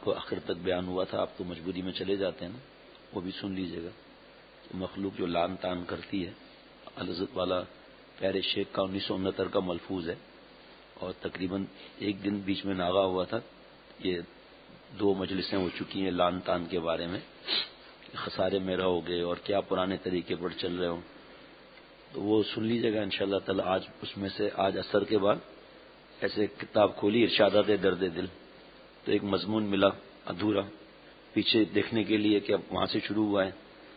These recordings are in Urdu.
کو آخر تک بیان ہوا تھا. آپ تو مجبوری میں چلے جاتے ہیں نا, وہ بھی سن لیجیے گا. مخلوق جو لان تان کرتی ہے, الحضرت والا پیارے شیخ کا 1969 کا ملفوظ ہے, اور تقریباً ایک دن بیچ میں ناغا ہوا تھا. یہ 2 مجلسیں ہو چکی ہیں لان تان کے بارے میں, خسارے میں رہو گے اور کیا پرانے طریقے پر چل رہے ہو, تو وہ سن لیجیے گا انشاءاللہ تعالی. آج اس میں سے آج عصر کے بعد ایسے کتاب کھولی ارشادات درد دل, تو ایک مضمون ملا ادھورا پیچھے دیکھنے کے لیے کہ اب وہاں سے شروع ہوا ہے.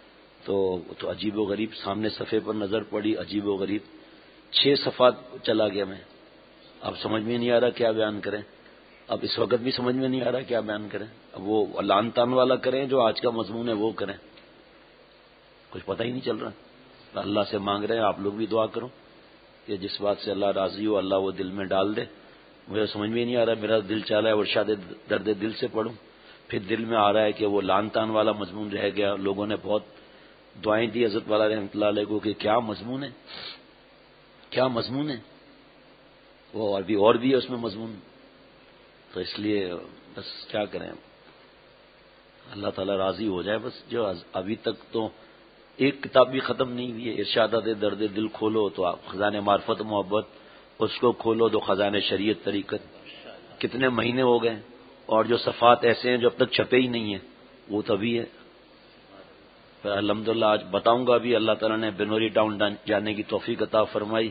تو عجیب و غریب سامنے صفحے پر نظر پڑی, عجیب و غریب 6 صفحات چلا گیا میں. اب سمجھ میں نہیں آ رہا کیا بیان کریں, اب اس وقت بھی سمجھ میں نہیں آ رہا کیا بیان کریں. اب وہ لان تان والا کریں جو آج کا مضمون ہے وہ کریں, کچھ پتہ ہی نہیں چل رہا. اللہ سے مانگ رہے ہیں, آپ لوگ بھی دعا کرو کہ جس بات سے اللہ راضی ہو اللہ وہ دل میں ڈال دے. مجھے سمجھ میں نہیں آ رہا, میرا دل چاہ رہا ہے ارشاد درد دل سے پڑھوں, پھر دل میں آ رہا ہے کہ وہ لان تان والا مضمون رہ گیا. لوگوں نے بہت دعائیں دی حضرت والا رحمۃ اللہ علیہ کو کہ کیا مضمون ہے, کیا مضمون ہے, وہ اور بھی ہے اس میں مضمون. تو اس لیے بس کیا کریں, اللہ تعالیٰ راضی ہو جائے بس. جو ابھی تک تو ایک کتاب بھی ختم نہیں ہوئی ہے. ارشادات درد دل کھولو تو آپ خزانے معرفت محبت, اس کو کھولو تو خزانے شریعت طریقت. کتنے مہینے ہو گئے, اور جو صفحات ایسے ہیں جو اب تک چھپے ہی نہیں ہیں وہ تبھی ہے. الحمدللہ آج بتاؤں گا بھی, اللہ تعالیٰ نے بنوری ٹاؤن جانے کی توفیق عطا فرمائی.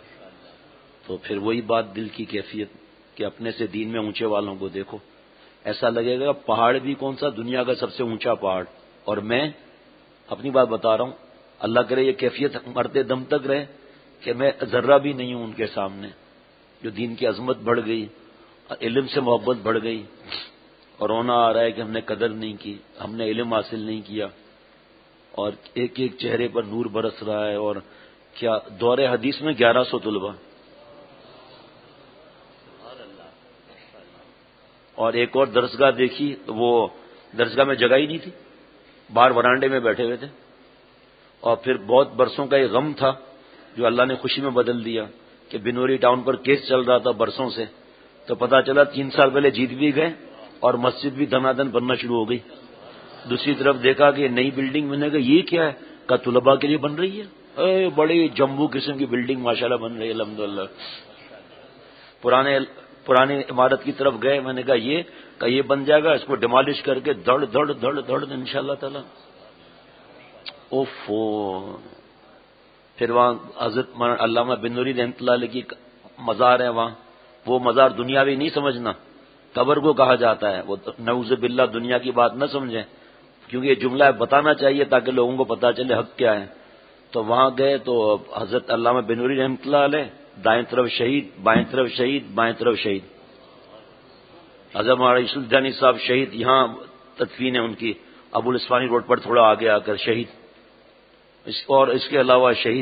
تو پھر وہی بات دل کی کیفیت کہ اپنے سے دین میں اونچے والوں کو دیکھو, ایسا لگے گا پہاڑ بھی کون سا, دنیا کا سب سے اونچا پہاڑ, اور میں اپنی بات بتا رہا ہوں. اللہ کرے یہ کیفیت مرتے دم تک رہے کہ میں ذرہ بھی نہیں ہوں ان کے سامنے. جو دین کی عظمت بڑھ گئی, علم سے محبت بڑھ گئی, اور رونا آ رہا ہے کہ ہم نے قدر نہیں کی, ہم نے علم حاصل نہیں کیا, اور ایک ایک چہرے پر نور برس رہا ہے. اور کیا دور حدیث میں 1100 طلبہ, اور ایک اور درسگاہ دیکھی تو وہ درسگاہ میں جگہ ہی نہیں تھی, باہر ورانڈے میں بیٹھے ہوئے تھے. اور پھر بہت برسوں کا ایک غم تھا جو اللہ نے خوشی میں بدل دیا کہ بنوری ٹاؤن پر کیس چل رہا تھا برسوں سے, تو پتا چلا 3 سال پہلے جیت بھی گئے اور مسجد بھی دھنادھن بننا شروع ہو گئی. دوسری طرف دیکھا کہ نئی بلڈنگ بننے کا, یہ کیا ہے, کا طلباء کے لیے بن رہی ہے, بڑی جمبو قسم کی بلڈنگ ماشاءاللہ بن رہی ہے الحمدللہ. پرانے عمارت کی طرف گئے, میں نے کہا یہ بن جائے گا, اس کو ڈیمالش کر کے دھڑ دھڑ دھڑ دھڑ انشاءاللہ تعالی. اوفو, پھر وہاں حضرت علامہ بنوری رحمۃ اللہ علیہ کی مزار ہے وہاں. وہ مزار دنیاوی نہیں سمجھنا, قبر کو کہا جاتا ہے. وہ نعوذ باللہ دنیا کی بات نہ سمجھیں, کیونکہ یہ جملہ بتانا چاہیے تاکہ لوگوں کو پتا چلے حق کیا ہے. تو وہاں گئے تو حضرت علامہ بنوری رحمۃ اللہ علیہ, دائیں طرف شہید, بائیں طرف شہید, بائیں طرف شہید. حضرت یوسف الدانی صاحب شہید, یہاں تدفین ہے ان کی ابو الاسفانی روڈ پر تھوڑا آگے آ کر شہید. اور اس کے علاوہ شہید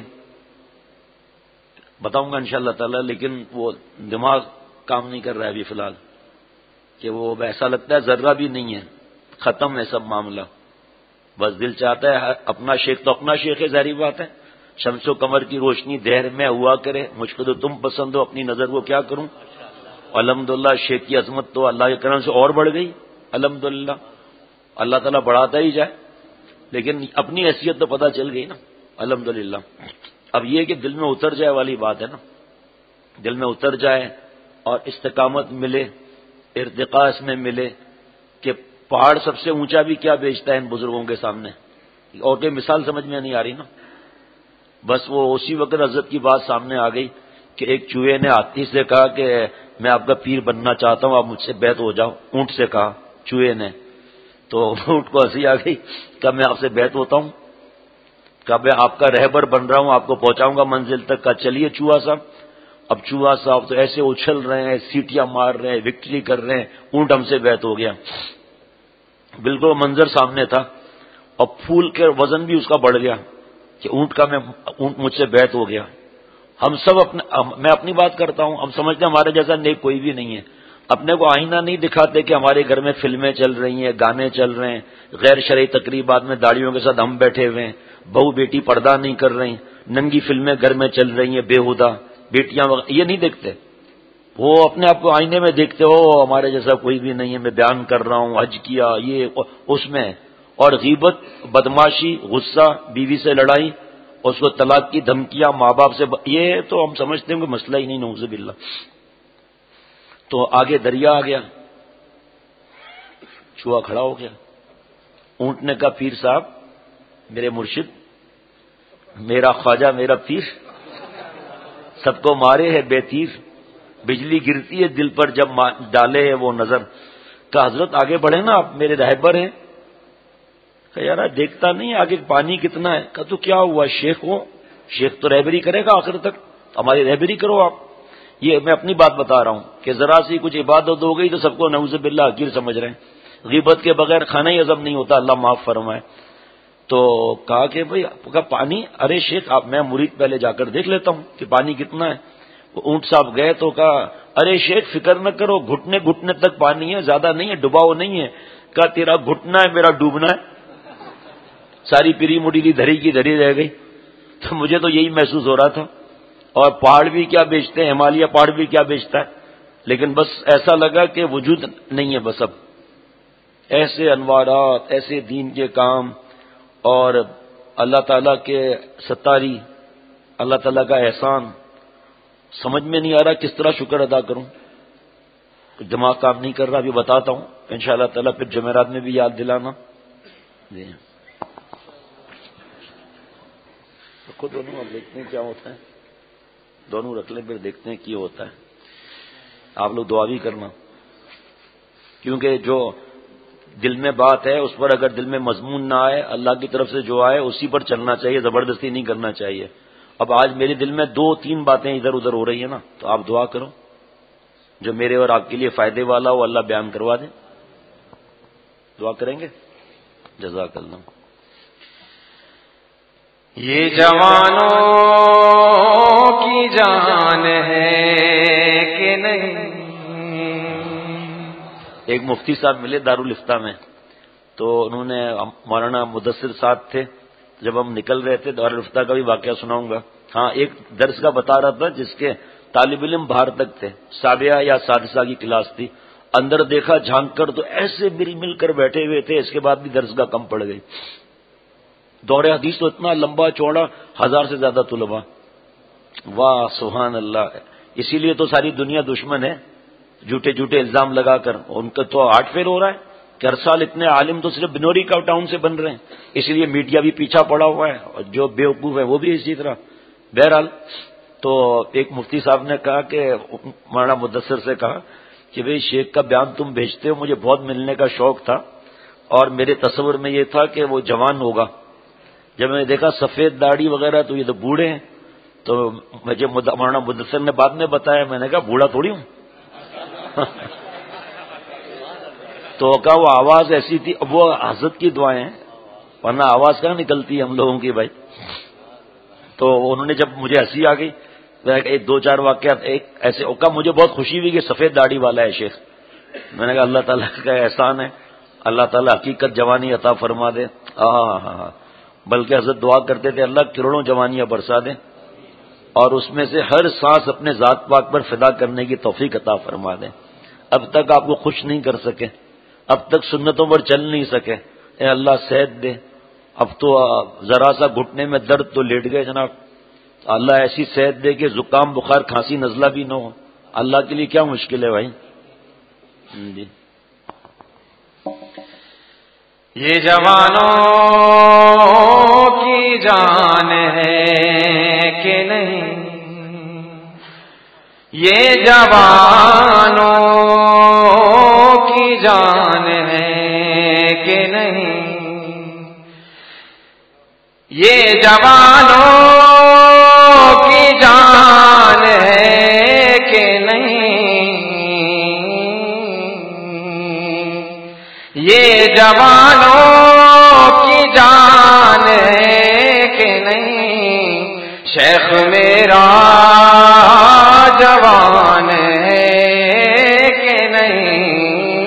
بتاؤں گا انشاءاللہ تعالی, لیکن وہ دماغ کام نہیں کر رہا ہے ابھی فی الحال, کہ وہ ایسا لگتا ہے ذرہ بھی نہیں ہے, ختم ہے سب معاملہ. بس دل چاہتا ہے اپنا شیخ تو اپنا شیخ ہے, ظاہری بات ہے. شمس و قمر کی روشنی دہر میں ہوا کرے, مجھ کو تو تم پسند ہو, اپنی نظر کو کیا کروں. الحمدللہ شیخ کی عظمت تو اللہ کے کرم سے اور بڑھ گئی الحمدللہ. اللہ تعالیٰ بڑھاتا ہی جائے, لیکن اپنی حیثیت تو پتہ چل گئی نا الحمدللہ. اب یہ کہ دل میں اتر جائے والی بات ہے نا, دل میں اتر جائے اور استقامت ملے, ارتقاء اس میں ملے کہ پہاڑ سب سے اونچا بھی کیا بیچتا ہے ان بزرگوں کے سامنے. اور کوئی مثال سمجھ میں نہیں آ رہی نا. بس وہ اسی وقت حضرت کی بات سامنے آ گئی کہ ایک چوہے نے ہاتھی سے کہا کہ میں آپ کا پیر بننا چاہتا ہوں, آپ مجھ سے بیعت ہو جاؤ. اونٹ سے کہا چوہے نے, تو اونٹ کو ہنسی آ گئی, کہا میں آپ سے بیعت ہوتا ہوں, کہا میں آپ کا رہبر بن رہا ہوں, آپ کو پہنچاؤں گا منزل تک. کہا چلیے چوہا صاحب. اب چوہا صاحب تو ایسے اچھل رہے ہیں, سیٹیاں مار رہے ہیں, وکٹری کر رہے ہیں, اونٹ ہم سے بیعت ہو گیا. بالکل منظر سامنے تھا, اور پھول کے وزن بھی اس کا بڑھ گیا کہ اونٹ مجھ سے بیعت ہو گیا. ہم سب میں اپنی بات کرتا ہوں, ہم سمجھتے ہیں ہمارے جیسا نیک کوئی بھی نہیں ہے. اپنے کو آئینہ نہیں دکھاتے کہ ہمارے گھر میں فلمیں چل رہی ہیں, گانے چل رہے ہیں, غیر شرعی تقریبات میں داڑیوں کے ساتھ ہم بیٹھے ہوئے ہیں, بہو بیٹی پردہ نہیں کر رہی, ننگی فلمیں گھر میں چل رہی ہیں بےہودہ, بیٹیاں یہ نہیں دیکھتے. وہ اپنے آپ کو آئینے میں دیکھتے ہو ہمارے جیسا کوئی بھی نہیں ہے، میں بیان کر رہا ہوں حج کیا یہ اس میں، اور غیبت، بدماشی، غصہ، بیوی سے لڑائی، اس کو طلاق کی دھمکیاں، ماں باپ سے یہ تو ہم سمجھتے ہیں کہ مسئلہ ہی نہیں، نعوذ باللہ۔ تو آگے دریا آ گیا، چوہا کھڑا ہو گیا، اونٹ نے کہا پیر صاحب میرے مرشد، میرا خواجہ، میرا پیر سب کو مارے ہے بے تیر، بجلی گرتی ہے دل پر جب ڈالے ہے وہ نظر۔ کہ حضرت آگے بڑھے نا، آپ میرے رہبر ہیں۔ کہ یار دیکھتا نہیں آگے پانی کتنا ہے؟ کہ تو کیا ہوا، شیخ ہو، شیخ تو رہبری کرے گا آخر تک، ہماری رہبری کرو آپ۔ یہ میں اپنی بات بتا رہا ہوں کہ ذرا سی کچھ عبادت ہو گئی تو سب کو نعوذ باللہ حقیر سمجھ رہے ہیں، غیبت کے بغیر کھانا ہی ہضم نہیں ہوتا، اللہ معاف فرمائے۔ تو کہا کہ بھئی پانی، ارے شیخ آپ، میں مرید پہلے جا کر دیکھ لیتا ہوں کہ پانی کتنا ہے۔ وہ اونٹ صاحب گئے تو کہا ارے شیخ فکر نہ کرو، گھٹنے گھٹنے تک پانی ہے، زیادہ نہیں ہے، ڈباؤ نہیں ہے۔ کہا تیرا گھٹنا ہے میرا ڈوبنا ہے، ساری پیری مڈیلی دھری کی دھری رہ گئی۔ تو مجھے تو یہی محسوس ہو رہا تھا، اور پہاڑ بھی کیا بیچتے ہیں، ہمالیہ پہاڑ بھی کیا بیچتا ہے، لیکن بس ایسا لگا کہ وجود نہیں ہے بس اب۔ ایسے انوارات، ایسے دین کے کام، اور اللہ تعالیٰ کے ستاری، اللہ تعالیٰ کا احسان، سمجھ میں نہیں آ رہا کس طرح شکر ادا کروں، دماغ کام نہیں کر رہا۔ ابھی بتاتا ہوں انشاءاللہ تعالیٰ، پھر جمعرات میں بھی یاد دلانا۔ جی رکھو دونوں، اب دیکھتے ہیں کیا ہوتا ہے، دونوں رکھ لیں پھر دیکھتے ہیں کیا ہوتا ہے۔ آپ لوگ دعا بھی کرنا، کیونکہ جو دل میں بات ہے اس پر اگر دل میں مضمون نہ آئے، اللہ کی طرف سے جو آئے اسی پر چلنا چاہیے، زبردستی نہیں کرنا چاہیے۔ اب آج میرے دل میں 2-3 باتیں ادھر ادھر ہو رہی ہیں نا، تو آپ دعا کرو جو میرے اور آپ کے لیے فائدے والا ہو، اللہ بیان کروا دیں۔ دعا کریں گے؟ جزاک اللہ۔ یہ جوانوں کی جان ہے کہ نہیں۔ ایک مفتی صاحب ملے دارالفتہ میں، تو انہوں نے، مولانا مدثر صاحب تھے، جب ہم نکل رہے تھے دارالفتہ کا بھی واقعہ سناؤں گا۔ ہاں ایک درس کا بتا رہا تھا جس کے طالب علم باہر تک تھے، سابعہ یا سادسہ کی کلاس تھی، اندر دیکھا جھانک کر تو ایسے مل کر بیٹھے ہوئے تھے، اس کے بعد بھی درس کا کم پڑ گئی۔ دور حدیث تو اتنا لمبا چوڑا، 1000 سے زیادہ طلباء، واہ سبحان اللہ۔ اسی لیے تو ساری دنیا دشمن ہے، جھوٹے جھوٹے الزام لگا کر، ان کا تو ہارٹ فیل ہو رہا ہے کہ ہر سال اتنے عالم تو صرف بنوری کا ٹاؤن سے بن رہے ہیں، اس لیے میڈیا بھی پیچھا پڑا ہوا ہے، اور جو بیوقوف ہے وہ بھی اسی طرح۔ بہرحال تو ایک مفتی صاحب نے کہا کہ مولانا مدثر سے کہا کہ بھئی شیخ کا بیان تم بھیجتے ہو، مجھے بہت ملنے کا شوق تھا، اور میرے تصور میں یہ تھا کہ وہ جوان ہوگا، جب میں نے دیکھا سفید داڑھی وغیرہ تو یہ تو بوڑھے ہیں۔ تو مجھے مولانا مدثر نے بعد میں بتایا، میں نے کہا بوڑھا تھوڑی ہوں۔ تو کہا وہ آواز ایسی تھی، وہ حضرت کی دعائیں ہیں، ورنہ آواز کہاں نکلتی ہے ہم لوگوں کی بھائی۔ تو انہوں نے جب مجھے ہنسی آ گئی، 1-2-4 واقعات ایک ایسے کہا، مجھے بہت خوشی ہوئی کہ سفید داڑھی والا ہے شیخ۔ میں نے کہا اللہ تعالیٰ کا احسان ہے، اللہ تعالیٰ حقیقت جوانی عطا فرما دے۔ ہاں بلکہ حضرت دعا کرتے تھے اللہ کروڑوں جوانیاں برسا دیں، اور اس میں سے ہر سانس اپنے ذات پاک پر فدا کرنے کی توفیق عطا فرما دیں۔ اب تک آپ کو خوش نہیں کر سکے، اب تک سنتوں پر چل نہیں سکے، اے اللہ صحت دے۔ اب تو ذرا سا گھٹنے میں درد تو لیٹ گئے جناب، اللہ ایسی صحت دے کہ زکام بخار کھانسی نزلہ بھی نہ ہو۔ اللہ کے لیے کیا مشکل ہے بھائی۔ جی یہ جوانوں کی جان ہے کہ نہیں، یہ جوانوں کی جان ہے کہ نہیں، یہ جوانوں کی جان ہے کہ نہیں، یہ جوانوں کی جان ہے کہ نہیں، شیخ میرا جوان ہے کہ نہیں،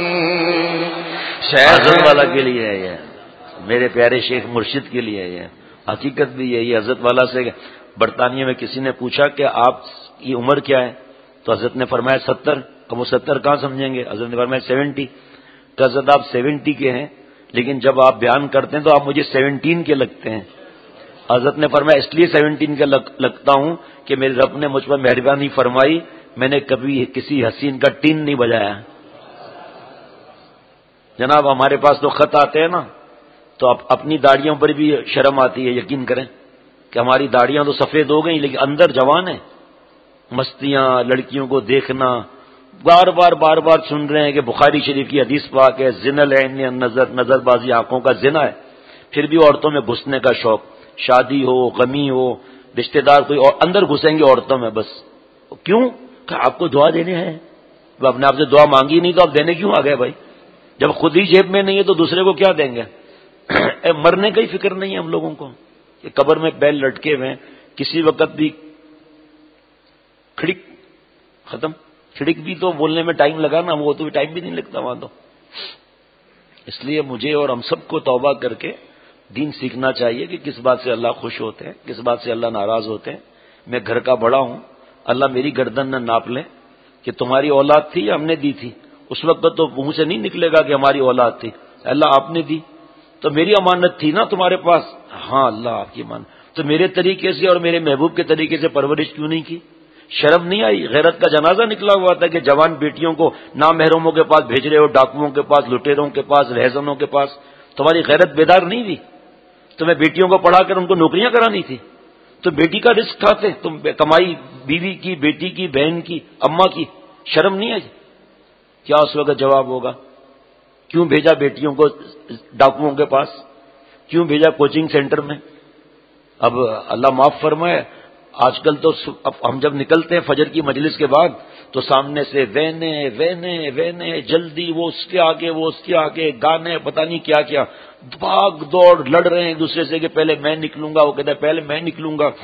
شیخ والا کے لیے ہے یہ، میرے پیارے شیخ مرشد کے لیے یہ حقیقت بھی یہی۔ حضرت والا سے برطانیہ میں کسی نے پوچھا کہ آپ کی عمر کیا ہے، تو حضرت نے فرمایا 70. اب وہ 70 کہاں سمجھیں گے؟ حضرت نے فرمایا 70. تو حضرت آپ 70 کے ہیں لیکن جب آپ بیان کرتے ہیں تو آپ مجھے 17 کے لگتے ہیں. حضرت نے فرمایا اس لیے 17 کا لگتا ہوں کہ میرے رب نے مجھ پر مہربانی فرمائی، میں نے کبھی کسی حسین کا ٹین نہیں بجایا. جناب ہمارے پاس تو خط آتے ہیں نا، تو اپنی داڑھیوں پر بھی شرم آتی ہے. یقین کریں کہ ہماری داڑیاں تو سفید ہو گئیں لیکن اندر جوان ہیں. مستیاں، لڑکیوں کو دیکھنا، بار بار سن رہے ہیں کہ بخاری شریف کی حدیث پاک ہے، زنا العین نظر بازی آنکھوں کا زنا ہے. پھر بھی عورتوں میں گھسنے کا شوق، شادی ہو، غمی ہو، رشتہ دار کوئی اور اندر گھسیں گے عورتوں میں. بس کیوں کہ آپ کو دعا دینے ہیں. آپ نے آپ سے دعا مانگی نہیں تو آپ دینے کیوں آ گئے بھائی؟ جب خود ہی جیب میں نہیں ہے تو دوسرے کو کیا دیں گے؟ مرنے کا ہی فکر نہیں ہے ہم لوگوں کو کہ قبر میں بیل لٹکے ہوئے، کسی وقت بھی کھڑک ختم. کھڑک بھی تو بولنے میں ٹائم لگا نا، وہ تو ٹائم بھی نہیں لگتا وہاں تو. اس لیے مجھے اور ہم سب کو توبہ کر کے دین سیکھنا چاہیے کہ کس بات سے اللہ خوش ہوتے ہیں، کس بات سے اللہ ناراض ہوتے ہیں. میں گھر کا بڑا ہوں، اللہ میری گردن نہ ناپ لے کہ تمہاری اولاد تھی یا ہم نے دی تھی. اس وقت تو منہ سے نہیں نکلے گا کہ ہماری اولاد تھی، اللہ آپ نے دی تو میری امانت تھی نا تمہارے پاس. ہاں اللہ آپ کی امانت، تو میرے طریقے سے اور میرے محبوب کے طریقے سے پرورش کیوں نہیں کی؟ شرم نہیں آئی؟ غیرت کا جنازہ نکلا ہوا تھا کہ جوان بیٹیوں کو نامحرموں کے پاس بھیج رہے ہو، ڈاکوؤں کے پاس، لٹیروں کے پاس، رہزنوں کے پاس. تمہاری غیرت بیدار نہیں ہوئی؟ تمہیں بیٹیوں کو پڑھا کر ان کو نوکریاں کرانی تھی تو بیٹی کا رزق کھاتے تم، کمائی بیوی کی، بیٹی کی، بہن کی، اماں کی. شرم نہیں آئی؟ کیا اس وقت جواب ہوگا؟ کیوں بھیجا بیٹیوں کو ڈاکوؤں کے پاس؟ کیوں بھیجا کوچنگ سینٹر میں؟ اب اللہ معاف فرمائے، آج کل تو ہم جب نکلتے ہیں فجر کی مجلس کے بعد تو سامنے سے وینے جلدی، وہ اس کے آگے، وہ اس کے آگے، گانے، پتہ نہیں کیا کیا، بھاگ دوڑ لڑ رہے ہیں ایک دوسرے سے کہ پہلے میں نکلوں گا، وہ کہتا ہے پہلے میں نکلوں گا.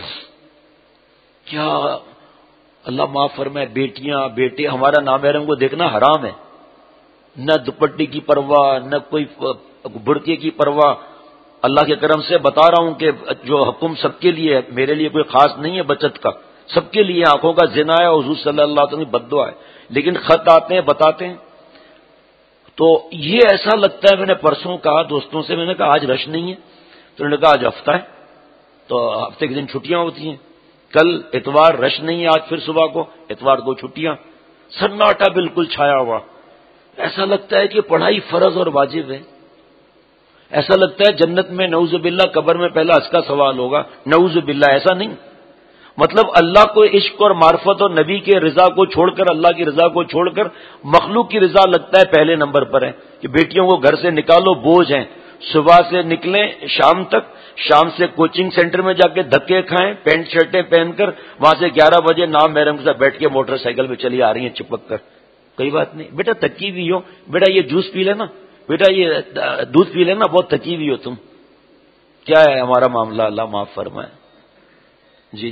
کیا اللہ معاف فرمائے، بیٹیاں بیٹے ہمارا نامحرم کو دیکھنا حرام ہے. نہ دوپٹے کی پرواہ، نہ کوئی برقعے کی پرواہ. اللہ کے کرم سے بتا رہا ہوں کہ جو حکم سب کے لیے ہے، میرے لیے کوئی خاص نہیں ہے بچت کا، سب کے لیے. آنکھوں کا زنا ہے، حضور صلی اللہ علیہ وسلم کی بد دعا ہے. لیکن خط آتے ہیں بتاتے ہیں تو یہ ایسا لگتا ہے. میں نے پرسوں کہا دوستوں سے، میں نے کہا آج رش نہیں ہے، تو انہوں نے کہا آج ہفتہ ہے، تو ہفتے کے دن چھٹیاں ہوتی ہیں. کل اتوار رش نہیں ہے، آج پھر صبح کو اتوار کو چھٹیاں. سناٹا بالکل چھایا ہوا. ایسا لگتا ہے کہ پڑھائی فرض اور واجب ہے. ایسا لگتا ہے جنت میں نعوذ باللہ قبر میں پہلا اس کا سوال ہوگا. نعوذ باللہ ایسا نہیں. مطلب اللہ کو عشق اور معرفت اور نبی کے رضا کو چھوڑ کر، اللہ کی رضا کو چھوڑ کر مخلوق کی رضا لگتا ہے پہلے نمبر پر ہے. کہ بیٹیوں کو گھر سے نکالو، بوجھ ہیں. صبح سے نکلیں شام تک، شام سے کوچنگ سینٹر میں جا کے دھکے کھائیں پینٹ شرٹیں پہن کر، وہاں سے 11 بجے نام محرم کے ساتھ بیٹھ کے موٹر سائیکل پہ چلی آ رہی ہیں چپک کر. کوئی بات نہیں بیٹا، تھکی ہوئی ہو، بیٹا یہ جوس پی لینا، بیٹا یہ دودھ پی لینا، بہت تھکی ہوئی ہو تم. کیا ہے ہمارا معاملہ؟ اللہ معاف فرمائے. جی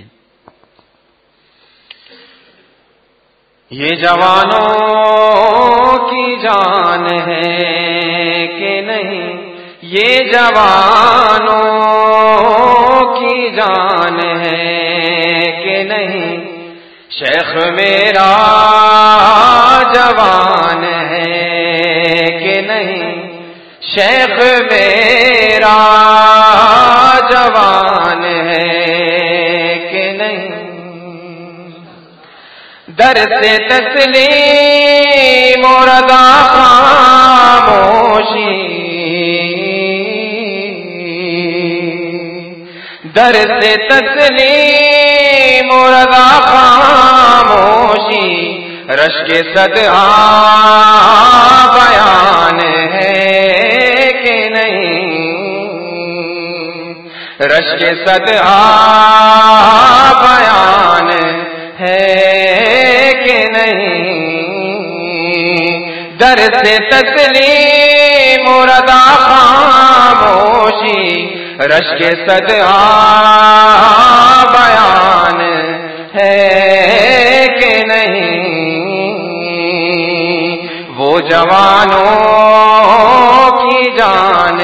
یہ جوانوں کی جان ہے کہ نہیں، یہ جوانوں کی جان ہے کہ نہیں، شیخ میرا جوان ہے کہ نہیں، شیخ میرا جوان ہے کہ نہیں. در سے تسلیم و رضا خاموشی، در سے تسلیم و رضا خاموشی، رشک صدعا بیان ہے کہ نہیں، رشک صدعا بیان ہے کہ نہیں. در سے تسلیم و رضا خاموشی، رشک صدعا بیان ہے کہ نہیں. وہ جوانوں کی جان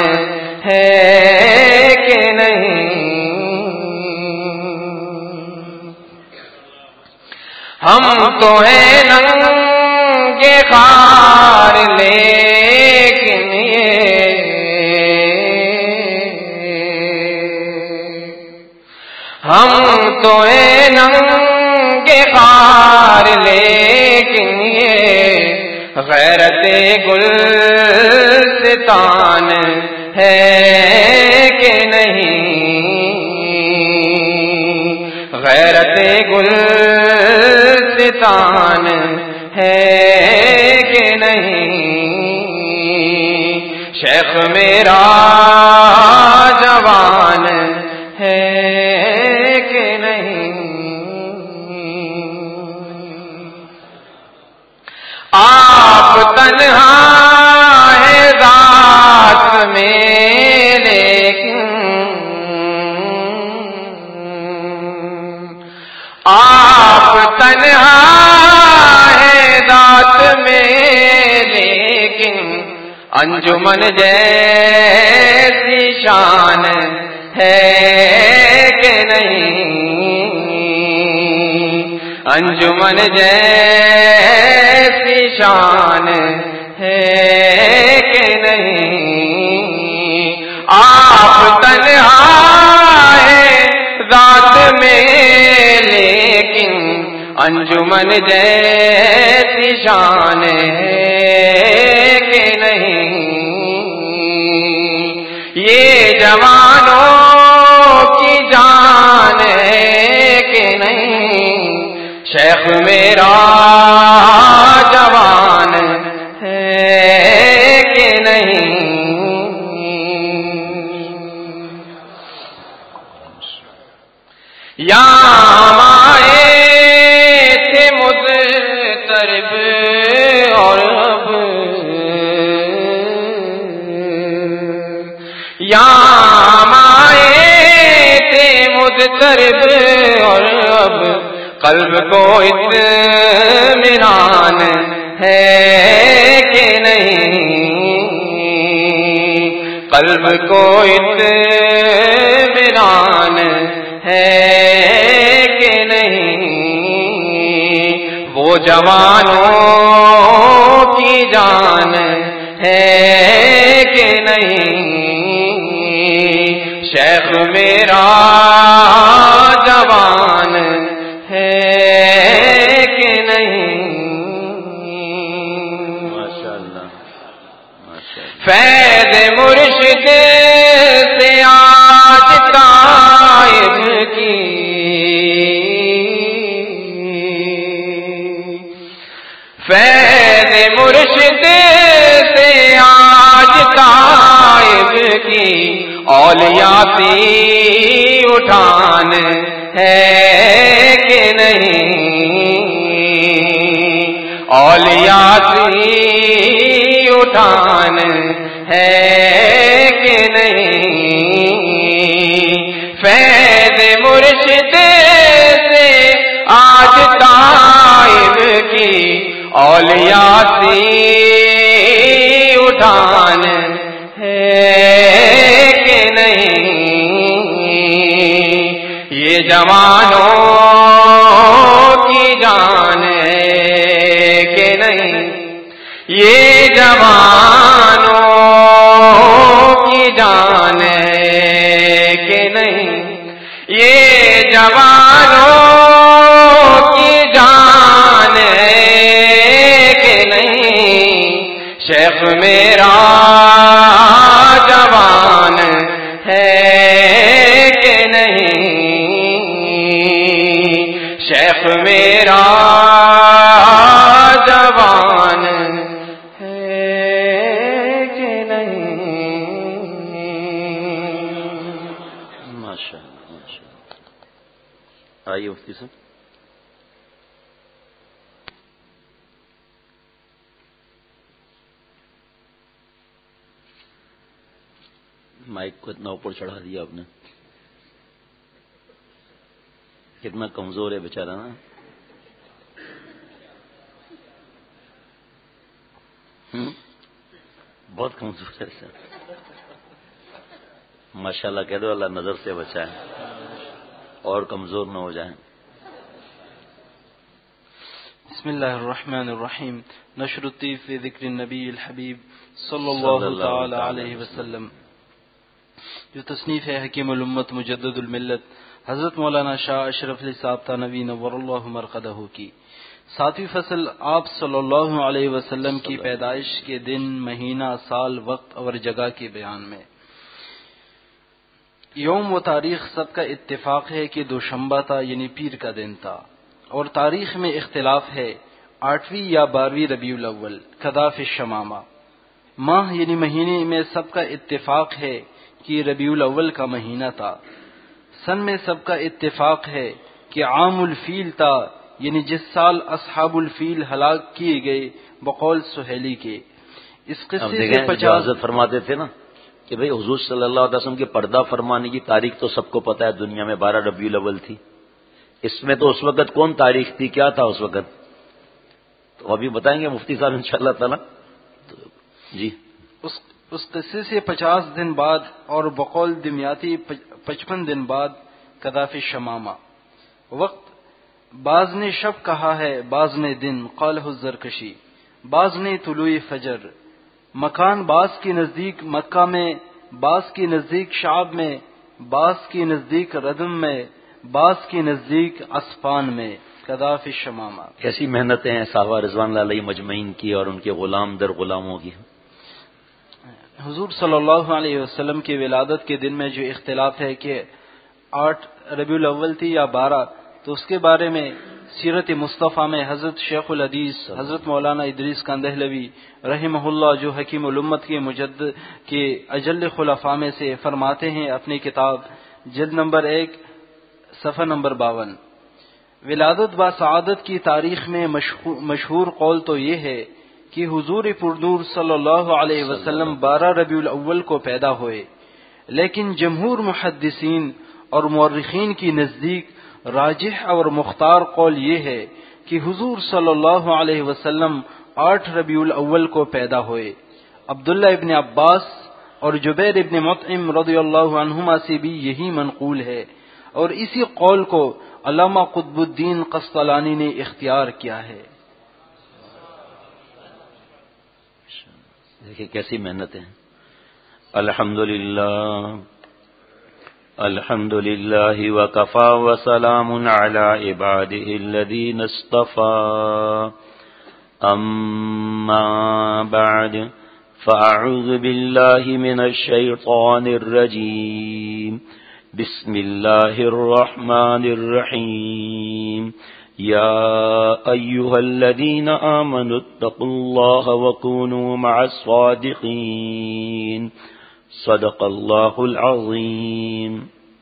ہے کہ نہیں. ہم تو ہیں ننگے خار لیکن ہم تو ہیں ننگے خار لیکن یہ غیرت گلستان ہے کہ نہیں، غیرت گلستان ہے کہ نہیں، شیخ میرا جوان ہے کہ نہیں، آپ تنہا ہے ذات میں لیکن آپ تنہا ہے ذات میں لیکن انجمن جیسی شان ہے کہ نہیں، انجمن جیسی شان ہے کہ نہیں، آپ تنہا ہے ذات میں لیکن انجمن جیسی شان ہے کہ نہیں، یہ جوانوں کی جان ہے کہ نہیں، شیخ میرا جوان ہے کہ نہیں، یہاں آئے تھے مضطرب اور اب یہاں آئے تھے مضطرب اور اب قلب کو اطمینان ہے کہ نہیں، قلب کو اطمینان ہے کہ نہیں، وہ جوانوں کی جان ہے کہ نہیں، شیخ میرا جوان ہے کہ نہیں، ماشاءاللہ فیض مرشد سے آج تائب کی فیض مرشد سے آج تائب کی اولیاء سی اٹھان ہے کہ نہیں، اولیاء سی اٹھان ہے کہ نہیں، فیض مرشد سے آج تائب کی اولیاء سی اٹھان ہے کہ نہیں، یہ جوانوں کی جان ہے کہ نہیں، یہ جوانوں کی جان ہے کہ نہیں، یہ جوانوں کی جان ہے کہ نہیں، شیخ میرا جوان ہے کہ نہیں، شیخ میرا جوان ہے کہ نہیں، ماشاءاللہ ماشاءاللہ. آئیے مفتی صاحب. مائک کو اتنا اوپر چڑھا دیا آپ نے، کتنا کمزور ہے بیچارہ نا. بہت کمزور ہے سر. ماشاءاللہ کہہ دو اللہ نظر سے بچائے اور کمزور نہ ہو جائیں. بسم اللہ الرحمن الرحیم. نشر الطیف فی ذکر النبی الحبیب صلی اللہ تعالی علیہ وسلم، جو تصنیف ہے حکیم الامت مجدد الملت حضرت مولانا شاہ اشرف علی صاحب تھانوی نور اللہ مرقدہ کی. 7ویں فصل آپ صلی اللہ علیہ وسلم کی پیدائش کے دن، مہینہ، سال، وقت اور جگہ کے بیان میں. یوم و تاریخ سب کا اتفاق ہے کہ دوشنبہ تھا، یعنی پیر کا دن تھا، اور تاریخ میں اختلاف ہے 8ویں یا 12ویں ربیع الاول کذا فی الشمامہ. ماہ یعنی مہینے میں سب کا اتفاق ہے کہ ربیع الاول کا مہینہ تھا. سن میں سب کا اتفاق ہے کہ عام الفیل تھا، یعنی جس سال اصحاب الفیل ہلاک کیے گئے بقول سہیلی کے. اس قصے سے 50 فرماتے تھے نا کہ بھئی حضور صلی اللہ علیہ وسلم کے پردہ فرمانے کی تاریخ تو سب کو پتہ ہے دنیا میں 12 ربیع الاول تھی. اس میں تو اس وقت کون تاریخ تھی، کیا تھا اس وقت، تو ابھی بتائیں گے مفتی صاحب انشاءاللہ تعالی. جی اس قصے سے 50 دن بعد اور بقول دمیاتی 55 دن بعد کذا فی الشمامہ. وقت بعض نے شب کہا ہے، بعض نے دن، قالہ الزرکشی. بعض نے طلوع فجر. مکان بعض کے نزدیک مکہ میں، بعض کے نزدیک شعب میں، بعض کے نزدیک ردم میں، بعض کے نزدیک اسفان میں. کذا فی الشمامہ. کیسی محنتیں ہیں صحابہ رضوان اللہ علیہ مجمعین کی اور ان کے غلام در غلاموں کی. حضور صلی اللہ علیہ وسلم کی ولادت کے دن میں جو اختلاف ہے کہ 8 ربیع الاول تھی یا 12، تو اس کے بارے میں سیرت مصطفیٰ میں حضرت شیخ الحدیث حضرت مولانا ادریس کندہلوی رحمہ اللہ، جو حکیم الامت کے مجدد کے اجل خلفاء میں سے، فرماتے ہیں اپنی کتاب جلد نمبر 1 صفحہ نمبر 52، ولادت با سعادت کی تاریخ میں مشہور قول تو یہ ہے کہ حضور پردور صلی اللہ علیہ وسلم 12 ربیع الاول کو پیدا ہوئے، لیکن جمہور محدثین اور مورخین کی نزدیک راجح اور مختار قول یہ ہے کہ حضور صلی اللہ علیہ وسلم 8 ربیع الاول کو پیدا ہوئے. عبداللہ ابن عباس اور جبیر ابن مطعم رضی اللہ عنہما سے بھی یہی منقول ہے، اور اسی قول کو علامہ قطب الدین قسطلانی نے اختیار کیا ہے. دیکھیں کیسی محنتیں ہیں. الحمد للہ وکفا وسلام علی عباده الذین اصطفى. اما بعد فاعوذ باللہ من الشیطان الرجیم. بسم اللہ الرحمن الرحیم. یا ایہا الذین آمنوا اتقوا اللہ وکونوا مع الصادقین. صدق اللہ العظیم.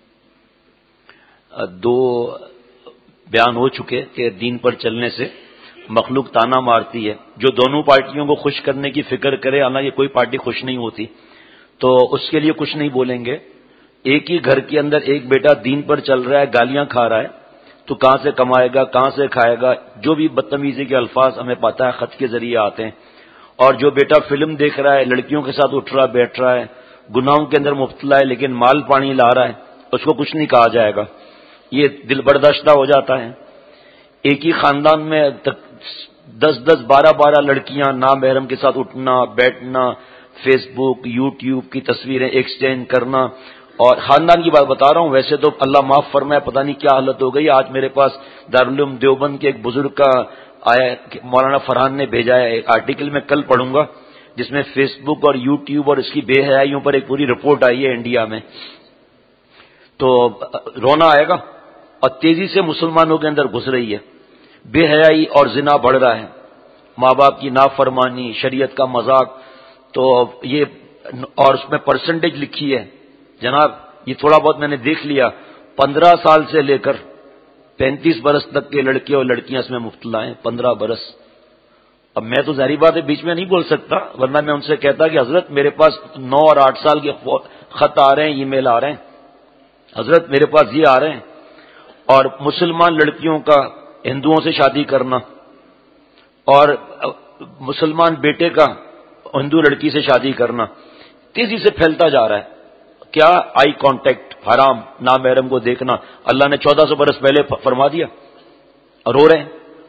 2 بیان ہو چکے کہ دین پر چلنے سے مخلوق تانا مارتی ہے. جو دونوں پارٹیوں کو خوش کرنے کی فکر کرے، حالانکہ کوئی پارٹی خوش نہیں ہوتی، تو اس کے لیے کچھ نہیں بولیں گے. ایک ہی گھر کے اندر ایک بیٹا دین پر چل رہا ہے، گالیاں کھا رہا ہے، تو کہاں سے کمائے گا، کہاں سے کھائے گا؟ جو بھی بدتمیزی کے الفاظ ہمیں پتہ ہے خط کے ذریعے آتے ہیں. اور جو بیٹا فلم دیکھ رہا ہے، لڑکیوں کے ساتھ اٹھ رہا بیٹھ رہا ہے، گناہوں کے اندر مبتلا ہے، لیکن مال پانی لا رہا ہے، اس کو کچھ نہیں کہا جائے گا. یہ دل برداشتہ ہو جاتا ہے. ایک ہی خاندان میں 10 12 لڑکیاں نامحرم کے ساتھ اٹھنا بیٹھنا، فیس بک یوٹیوب کی تصویریں ایکسچینج کرنا. اور خاندان کی بات بتا رہا ہوں، ویسے تو اللہ معاف فرمائے پتہ نہیں کیا حالت ہو گئی. آج میرے پاس دارالعلوم دیوبند کے ایک بزرگ کا آیا، مولانا فرحان نے بھیجا ہے ایک آرٹیکل، میں کل پڑھوں گا، جس میں فیس بک اور یوٹیوب اور اس کی بے حیائیوں پر ایک پوری رپورٹ آئی ہے انڈیا میں. تو رونا آئے گا. اور تیزی سے مسلمانوں کے اندر گھس رہی ہے بے حیائی، اور زنا بڑھ رہا ہے، ماں باپ کی نافرمانی، شریعت کا مذاق. تو یہ، اور اس میں پرسنٹیج لکھی ہے جناب، یہ تھوڑا بہت میں نے دیکھ لیا، 15 سال سے لے کر 35 برس تک کے لڑکے اور لڑکیاں اس میں مبتلا ہیں. 15 برس. اب میں تو ظاہری بات ہے بیچ میں نہیں بول سکتا، ورنہ میں ان سے کہتا کہ حضرت میرے پاس 9 اور 8 سال کے خط آ رہے ہیں، ای میل آ رہے ہیں، حضرت میرے پاس یہ آ رہے ہیں. اور مسلمان لڑکیوں کا ہندوؤں سے شادی کرنا، اور مسلمان بیٹے کا ہندو لڑکی سے شادی کرنا تیزی سے پھیلتا جا رہا ہے. کیا؟ آئی کانٹیکٹ حرام، نامحرم کو دیکھنا. اللہ نے 1400 برس پہلے فرما دیا، اور رو رہے ہیں.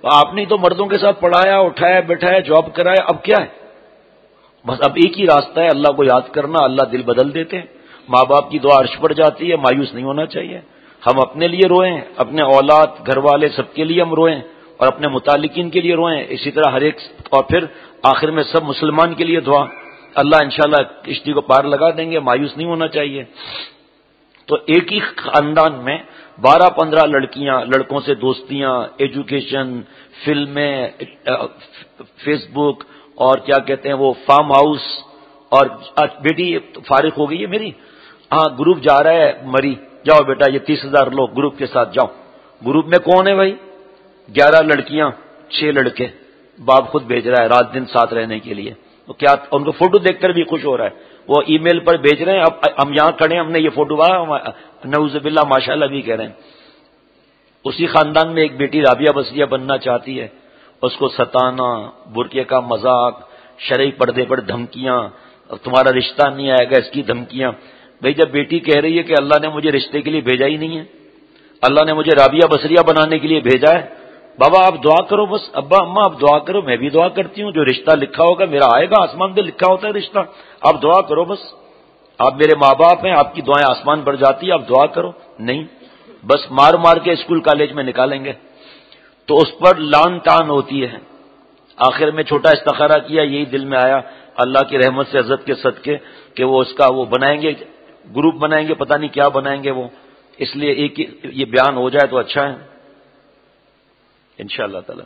آپ نے تو مردوں کے ساتھ پڑھایا، اٹھایا، بٹھایا، جاب کرایا، اب کیا ہے؟ بس اب ایک ہی راستہ ہے، اللہ کو یاد کرنا، اللہ دل بدل دیتے ہیں۔ ماں باپ کی دعا عرش پر جاتی ہے، مایوس نہیں ہونا چاہیے۔ ہم اپنے لیے روئیں، اپنے اولاد، گھر والے، سب کے لیے ہم روئیں، اور اپنے متعلقین کے لیے روئیں، اسی طرح ہر ایک، اور پھر آخر میں سب مسلمان کے لیے دعا، اللہ انشاءاللہ کشتی کو پار لگا دیں گے، مایوس نہیں ہونا چاہیے۔ تو ایک ہی خاندان میں 12-15 لڑکیاں، لڑکوں سے دوستیاں، ایجوکیشن، فلمیں، فیس بک، اور کیا کہتے ہیں وہ فارم ہاؤس، اور بیٹی فارغ ہو گئی ہے میری، ہاں گروپ جا رہا ہے مری، جاؤ بیٹا یہ 30,000 لوگ گروپ کے ساتھ جاؤ۔ گروپ میں کون ہے بھائی؟ 11 لڑکیاں، 6 لڑکے، باپ خود بھیج رہا ہے رات دن ساتھ رہنے کے لیے۔ تو کیا ان کو فوٹو دیکھ کر بھی خوش ہو رہا ہے، وہ ای میل پر بھیج رہے ہیں، اب ہم یہاں کھڑے ہم نے یہ فوٹو نعوذ باللہ ماشاءاللہ بھی کہہ رہے ہیں۔ اسی خاندان میں ایک بیٹی رابعہ بصریہ بننا چاہتی ہے، اس کو ستانا، برقعے کا مذاق، شرعی پردے پر دھمکیاں، تمہارا رشتہ نہیں آئے گا، اس کی دھمکیاں۔ بھئی جب بیٹی کہہ رہی ہے کہ اللہ نے مجھے رشتے کے لیے بھیجا ہی نہیں ہے، اللہ نے مجھے رابعہ بصریہ بنانے کے لیے بھیجا ہے، بابا آپ دعا کرو بس، ابا اماں آپ دعا کرو، میں بھی دعا کرتی ہوں، جو رشتہ لکھا ہوگا میرا آئے گا، آسمان پہ لکھا ہوتا ہے رشتہ، آپ دعا کرو بس، آپ میرے ماں باپ ہیں، آپ کی دعائیں آسمان پر جاتی ہیں، آپ دعا کرو۔ نہیں، بس مار مار کے اسکول کالج میں نکالیں گے۔ تو اس پر لان تان ہوتی ہے۔ آخر میں چھوٹا استخارہ کیا، یہی دل میں آیا اللہ کی رحمت سے، عزت کے صدقے، کہ وہ اس کا وہ بنائیں گے، گروپ بنائیں گے، پتہ نہیں کیا بنائیں گے وہ، اس لیے ایک یہ بیان ہو جائے تو اچھا ہے انشاءاللہ تعالی۔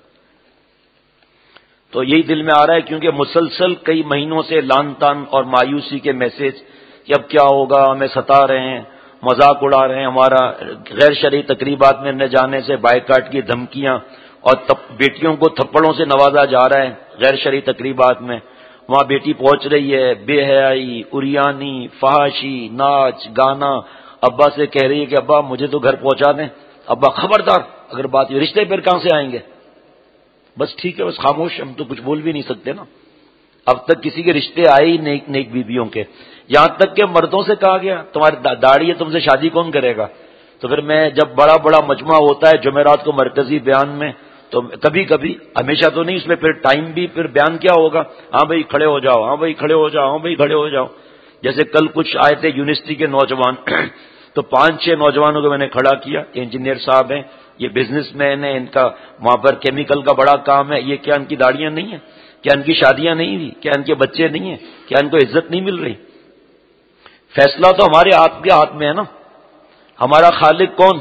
تو یہی دل میں آ رہا ہے، کیونکہ مسلسل کئی مہینوں سے لان تان اور مایوسی کے میسج کہ اب کیا ہوگا، ہمیں ستا رہے ہیں، مذاق اڑا رہے ہیں ہمارا، غیر شرعی تقریبات میں نہ جانے سے بائیکاٹ کی دھمکیاں، اور بیٹیوں کو تھپڑوں سے نوازا جا رہا ہے غیر شرعی تقریبات میں، وہاں بیٹی پہنچ رہی ہے، بے حیائی، اریانی، فحاشی، ناچ گانا، ابا سے کہہ رہی ہے کہ ابا مجھے تو گھر پہنچا دیں، ابا خبردار اگر بات یہ رشتے پھر کہاں سے آئیں گے، بس ٹھیک ہے بس خاموش، ہم تو کچھ بول بھی نہیں سکتے نا۔ اب تک کسی کے رشتے آئے ہی نیک نیک بیویوں کے، یہاں تک کہ مردوں سے کہا گیا تمہاری داڑھی ہے، تم سے شادی کون کرے گا؟ تو پھر میں جب بڑا بڑا مجمع ہوتا ہے جمعرات کو مرکزی بیان میں، تو کبھی کبھی، ہمیشہ تو نہیں، اس میں پھر ٹائم بھی، پھر بیان کیا ہوگا، ہاں بھائی کھڑے ہو جاؤ، ہاں بھائی کھڑے ہو جاؤ، ہاں بھائی کھڑے ہو جاؤ۔ جیسے کل کچھ آئے تھے یونیورسٹی کے نوجوان تو 5-6 نوجوانوں کو میں نے کھڑا کیا، انجینئر صاحب ہیں، یہ بزنس مین ہیں، ان کا وہاں پر کیمیکل کا بڑا کام ہے، یہ کیا ان کی داڑیاں نہیں ہیں؟ کیا ان کی شادیاں نہیں ہوئی؟ کیا ان کے بچے نہیں ہیں؟ کیا ان کو عزت نہیں مل رہی؟ فیصلہ تو ہمارے آپ کے ہاتھ میں ہے نا۔ ہمارا خالق کون؟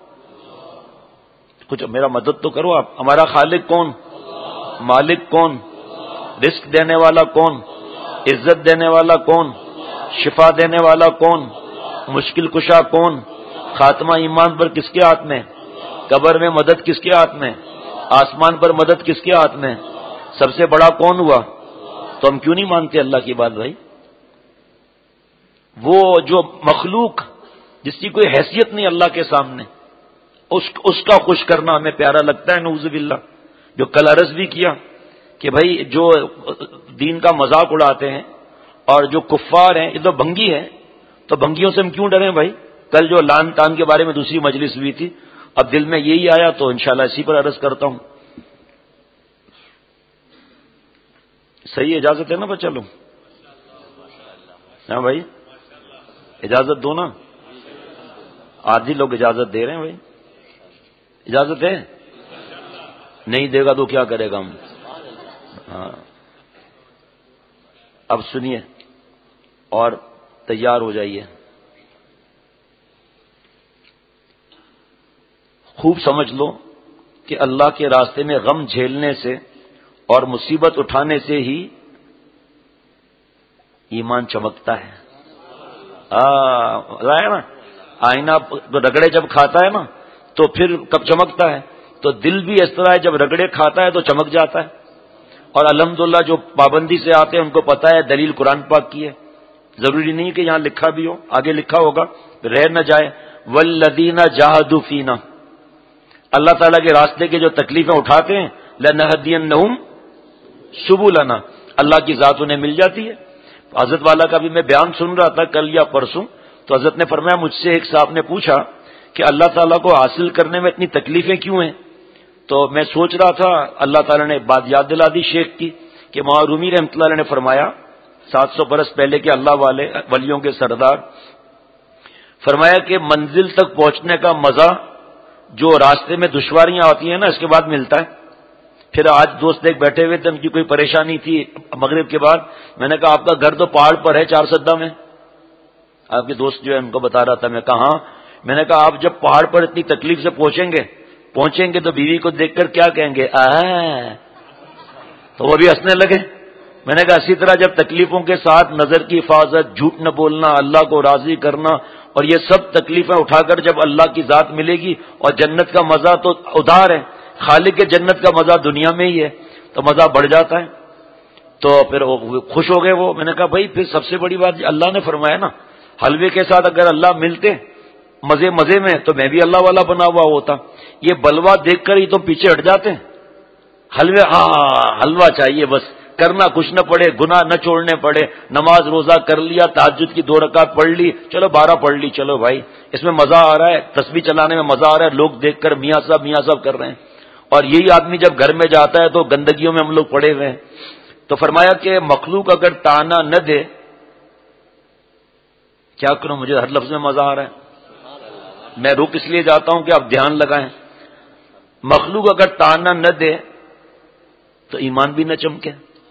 کچھ میرا مدد تو کرو آپ۔ ہمارا خالق کون؟ مالک کون؟ رزق دینے والا کون؟ عزت دینے والا کون؟ شفا دینے والا کون؟ مشکل کشا کون؟ خاتمہ ایمان پر کس کے ہاتھ میں؟ قبر میں مدد کس کے ہاتھ میں؟ آسمان پر مدد کس کے ہاتھ میں؟ سب سے بڑا کون ہوا؟ تو ہم کیوں نہیں مانتے اللہ کی بات بھائی؟ وہ جو مخلوق جس کی کوئی حیثیت نہیں اللہ کے سامنے، اس کا خوش کرنا ہمیں پیارا لگتا ہے، نعوذ باللہ۔ جو کل عرض بھی کیا کہ بھائی جو دین کا مذاق اڑاتے ہیں اور جو کفار ہیں یہ تو بھنگی ہیں، تو بھنگیوں سے ہم کیوں ڈریں بھائی؟ کل جو لان تان کے بارے میں دوسری مجلس ہوئی تھی، اب دل میں یہی آیا تو انشاءاللہ اسی پر عرض کرتا ہوں۔ صحیح اجازت ہے نا بچہ لوگ؟ ہاں بھائی اجازت دو نا، آدھی لوگ اجازت دے رہے ہیں بھائی، اجازت ہے؟ نہیں دے گا تو کیا کرے گا ہم؟ ہاں اب سنیے اور تیار ہو جائیے، خوب سمجھ لو کہ اللہ کے راستے میں غم جھیلنے سے اور مصیبت اٹھانے سے ہی ایمان چمکتا ہے۔ نا آئینہ رگڑے جب کھاتا ہے نا تو پھر کب چمکتا ہے؟ تو دل بھی اس طرح ہے، جب رگڑے کھاتا ہے تو چمک جاتا ہے۔ اور الحمدللہ جو پابندی سے آتے ہیں ان کو پتا ہے دلیل قرآن پاک کی ہے، ضروری نہیں کہ یہاں لکھا بھی ہو، آگے لکھا ہوگا رہ نہ جائے، والذین جاہدوا فینا، اللہ تعالیٰ کے راستے کے جو تکلیفیں اٹھاتے ہیں، لنہدینہم سبلنا، اللہ کی ذات انہیں مل جاتی ہے۔ حضرت والا کا بھی میں بیان سن رہا تھا کل یا پرسوں، تو حضرت نے فرمایا، مجھ سے ایک صاحب نے پوچھا کہ اللہ تعالیٰ کو حاصل کرنے میں اتنی تکلیفیں کیوں ہیں؟ تو میں سوچ رہا تھا، اللہ تعالیٰ نے بات یاد دلا دی شیخ کی کہ مولانا رومی رحمۃ اللہ علیہ نے فرمایا 700 برس پہلے کے اللہ والے ولیوں کے سردار، فرمایا کہ منزل تک پہنچنے کا مزہ جو راستے میں دشواریاں آتی ہیں نا اس کے بعد ملتا ہے. پھر آج دوست ایک بیٹھے ہوئے تھے، ان کی کوئی پریشانی تھی مغرب کے بعد. میں نے کہا آپ کا گھر تو پہاڑ پر ہے 4 سدہ میں. آپ کے دوست جو ہے ان کو بتا رہا تھا. میں کہا ہاں. میں نے کہا آپ جب پہاڑ پر اتنی تکلیف سے پہنچیں گے تو بیوی کو دیکھ کر کیا کہیں گے؟ تو وہ بھی ہنسنے لگے. میں نے کہا اسی طرح جب تکلیفوں کے ساتھ نظر کی حفاظت، جھوٹ نہ بولنا، اللہ کو راضی کرنا، اور یہ سب تکلیفیں اٹھا کر جب اللہ کی ذات ملے گی اور جنت کا مزہ تو ادھار ہے، خالق کے جنت کا مزہ دنیا میں ہی ہے، تو مزہ بڑھ جاتا ہے. تو پھر خوش ہو گئے وہ. میں نے کہا بھائی پھر سب سے بڑی بات اللہ نے فرمایا نا، حلوے کے ساتھ اگر اللہ ملتے مزے مزے میں تو میں بھی اللہ والا بنا ہوا ہوتا. یہ بلوا دیکھ کر ہی تو پیچھے ہٹ جاتے ہیں. حلوے حلوہ چاہیے بس، کرنا کچھ نہ پڑے، گناہ نہ چھوڑنے پڑے، نماز روزہ کر لیا، تہجد کی 2 رکعت پڑھ لی، چلو 12 پڑھ لی، چلو بھائی اس میں مزہ آ رہا ہے، تسبیح چلانے میں مزہ آ رہا ہے، لوگ دیکھ کر میاں صاحب کر رہے ہیں. اور یہی آدمی جب گھر میں جاتا ہے تو گندگیوں میں ہم لوگ پڑے ہوئے ہیں. تو فرمایا کہ مخلوق اگر تانا نہ دے، کیا کروں، مجھے ہر لفظ میں مزہ آ رہا ہے، میں رک اس لیے جاتا ہوں کہ آپ دھیان لگائیں. مخلوق اگر تانا نہ دے تو ایمان بھی نہ چمکے.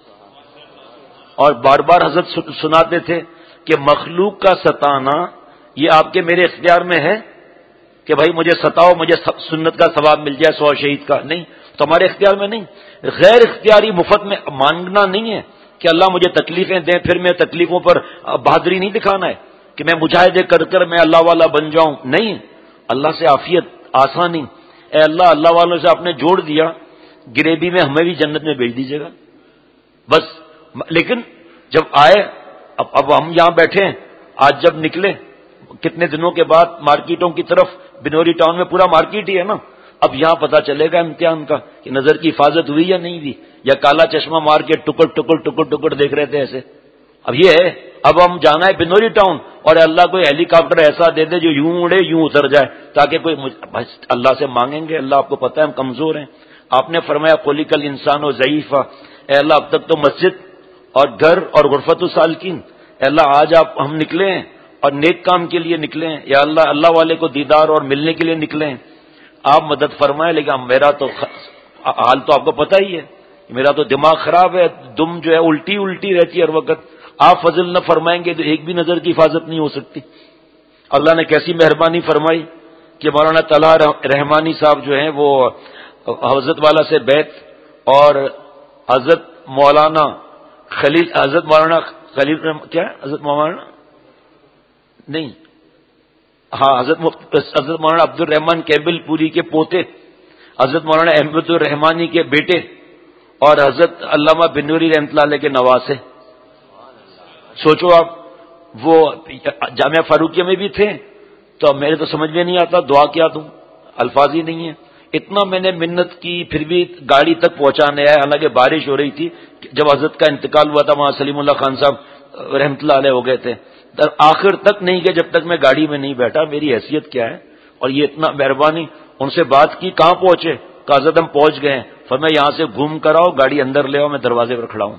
اور بار بار حضرت سناتے تھے کہ مخلوق کا ستانا یہ آپ کے میرے اختیار میں ہے کہ بھائی مجھے ستاؤ، مجھے سنت کا ثواب مل جائے 100 شہید کا، نہیں، تو ہمارے اختیار میں نہیں. غیر اختیاری مفت میں مانگنا نہیں ہے کہ اللہ مجھے تکلیفیں دیں، پھر میں تکلیفوں پر بہادری نہیں دکھانا ہے کہ میں مجاہدے کر کر میں اللہ والا بن جاؤں، نہیں. اللہ سے عافیت، آسانی. اے اللہ والوں سے آپ نے جوڑ دیا، گریبی میں ہمیں بھی جنت میں بھیج دیجیے گا بس. لیکن جب آئے، اب ہم یہاں بیٹھے ہیں، آج جب نکلے کتنے دنوں کے بعد مارکیٹوں کی طرف، بنوری ٹاؤن میں پورا مارکیٹ ہی ہے نا، اب یہاں پتا چلے گا امتحان کا کہ نظر کی حفاظت ہوئی یا نہیں ہوئی، یا کالا چشمہ مار کے ٹکڑ دیکھ رہے تھے ایسے. اب یہ ہے، اب ہم جانا ہے بنوری ٹاؤن اور اللہ کوئی ہیلی کاپٹر ایسا دے دے جو یوں اڑے یوں اتر جائے، تاکہ کوئی اللہ سے مانگیں گے. اللہ آپ کو پتہ ہے ہم کمزور ہیں. آپ نے فرمایا خلق الانسان ضعیفا. اے اللہ اب تک تو مسجد اور گھر اور غرفت السالکین، اے اللہ آج آپ ہم نکلے ہیں اور نیک کام کے لیے نکلے ہیں، یا اللہ والے کو دیدار اور ملنے کے لیے نکلے ہیں. آپ مدد فرمائیں. لیکن میرا تو حال تو آپ کو پتہ ہی ہے، میرا تو دماغ خراب ہے، دم جو ہے الٹی رہتی ہے ہر وقت. آپ فضل نہ فرمائیں گے تو ایک بھی نظر کی حفاظت نہیں ہو سکتی. اللہ نے کیسی مہربانی فرمائی کہ مولانا طلحہ رحمانی صاحب جو ہیں وہ حضرت والا سے بیعت، اور حضرت مولانا خلیل کیا حضرت مولانا نہیں، ہاں حضرت مولانا عبد الرحمان کیبل پوری کے پوتے، حضرت مولانا احمد الرحمانی کے بیٹے، اور حضرت علامہ بنوری رحمۃ اللہ علیہ کے نواسے. سوچو آپ، وہ جامعہ فاروقیہ میں بھی تھے. تو میرے تو سمجھ میں نہیں آتا دعا کیا دوں، الفاظ ہی نہیں ہے. اتنا میں نے منت کی، پھر بھی گاڑی تک پہنچانے آئے، حالانکہ بارش ہو رہی تھی. جب حضرت کا انتقال ہوا تھا وہاں سلیم اللہ خان صاحب رحمۃ اللہ علیہ ہو گئے تھے. آخر تک نہیں گئے جب تک میں گاڑی میں نہیں بیٹھا. میری حیثیت کیا ہے، اور یہ اتنا مہربانی. ان سے بات کی، کہاں پہنچے؟ کہ حضرت ہم پہنچ گئے ہیں. فرمایا یہاں سے گھوم کر آؤ، گاڑی اندر لے آؤ، میں دروازے پر کھڑا ہوں.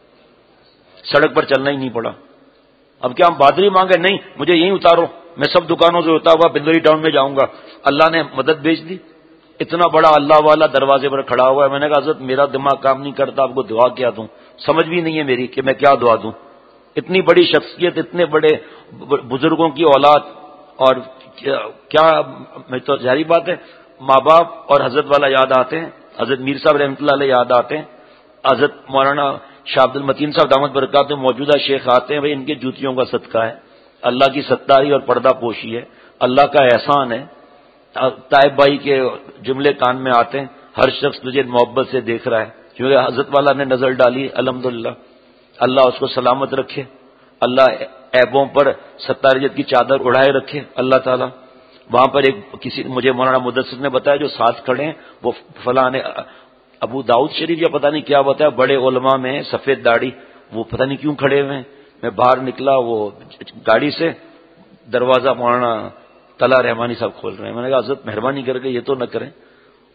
سڑک پر چلنا ہی نہیں پڑا. اب کیا ہم بادری مانگے؟ نہیں، مجھے یہیں اتارو، میں سب دکانوں سے ہوتا ہوا بندوری ٹاؤن میں جاؤں گا. اللہ نے مدد بھیج دی. اتنا بڑا اللہ والا دروازے پر کھڑا ہوا ہے. میں نے کہا حضرت میرا دماغ کام نہیں کرتا، آپ کو دعا کیا دوں، سمجھ بھی نہیں ہے میری کہ میں کیا دعا دوں. اتنی بڑی شخصیت، اتنے بڑے بزرگوں کی اولاد، اور کیا، میں تو ظاہری بات ہے ماں باپ اور حضرت والا یاد آتے ہیں. حضرت میر صاحب رحمۃ اللہ علیہ یاد آتے ہیں. حضرت مولانا شاہ عبد المتین صاحب دامت برکات میں موجودہ شیخ آتے ہیں. بھائی ان کے جوتیوں کا صدقہ ہے، اللہ کی ستاری اور پردہ پوشی ہے، اللہ کا احسان ہے. طائب بھائی کے جملے کان میں آتے ہیں، ہر شخص تجھے محبت سے دیکھ رہا ہے، کیونکہ حضرت والا نے نظر ڈالی. الحمدللہ، اللہ اس کو سلامت رکھے، اللہ عیبوں پر ستاریت کی چادر اڑائے رکھے اللہ تعالیٰ. وہاں پر مجھے مولانا مدثر نے بتایا جو ساتھ کھڑے ہیں وہ فلاں ابو داؤد شریف یا پتہ نہیں کیا بتایا، بڑے علماء میں سفید داڑھی، وہ پتہ نہیں کیوں کھڑے ہوئے ہیں. میں باہر نکلا، وہ گاڑی سے دروازہ مولانا طلحہ رحمانی صاحب کھول رہے ہیں. میں نے کہا حضرت مہربانی کر کے یہ تو نہ کریں.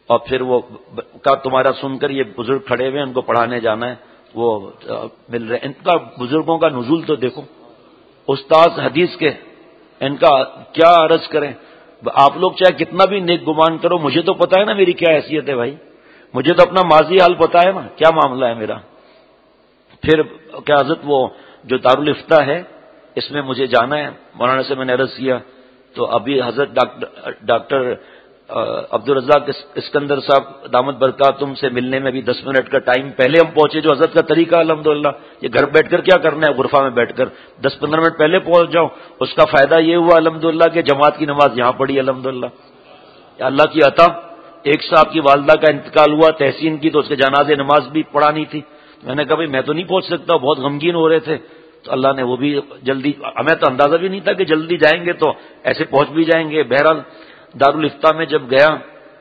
اور پھر وہ کہا تمہارا سن کر یہ بزرگ کھڑے ہوئے ان کو پڑھانے جانا ہے، وہ مل رہے. ان کا بزرگوں کا نزول تو دیکھو، استاد حدیث کے، ان کا کیا عرض کریں. آپ لوگ چاہے کتنا بھی نیک گمان کرو، مجھے تو پتا ہے نا میری کیا حیثیت ہے بھائی، مجھے تو اپنا ماضی حال پتا ہے نا کیا معاملہ ہے میرا. پھر کیا حضرت وہ جو دارالفتہ ہے اس میں مجھے جانا ہے، مولانا سے میں نے عرض کیا تو ابھی حضرت ڈاکٹر عبدالرزاق اسکندر صاحب دامت برکاتہم سے ملنے میں بھی 10 منٹ کا ٹائم پہلے ہم پہنچے، جو حضرت کا طریقہ الحمدللہ. یہ گھر بیٹھ کر کیا کرنا ہے غرفہ میں بیٹھ کر، 10-15 منٹ پہلے پہنچ جاؤ. اس کا فائدہ یہ ہوا الحمدللہ کہ جماعت کی نماز یہاں پڑھی الحمدللہ. اللہ کی عطا. ایک صاحب کی والدہ کا انتقال ہوا تحسین کی، تو اس کے جنازے نماز بھی پڑھانی تھی. میں نے کہا بھائی میں تو نہیں پہنچ سکتا، بہت غمگین ہو رہے تھے. تو اللہ نے وہ بھی جلدی، ہمیں تو اندازہ بھی نہیں تھا کہ جلدی جائیں گے تو ایسے پہنچ بھی جائیں گے. بہرحال دارالفتہ میں جب گیا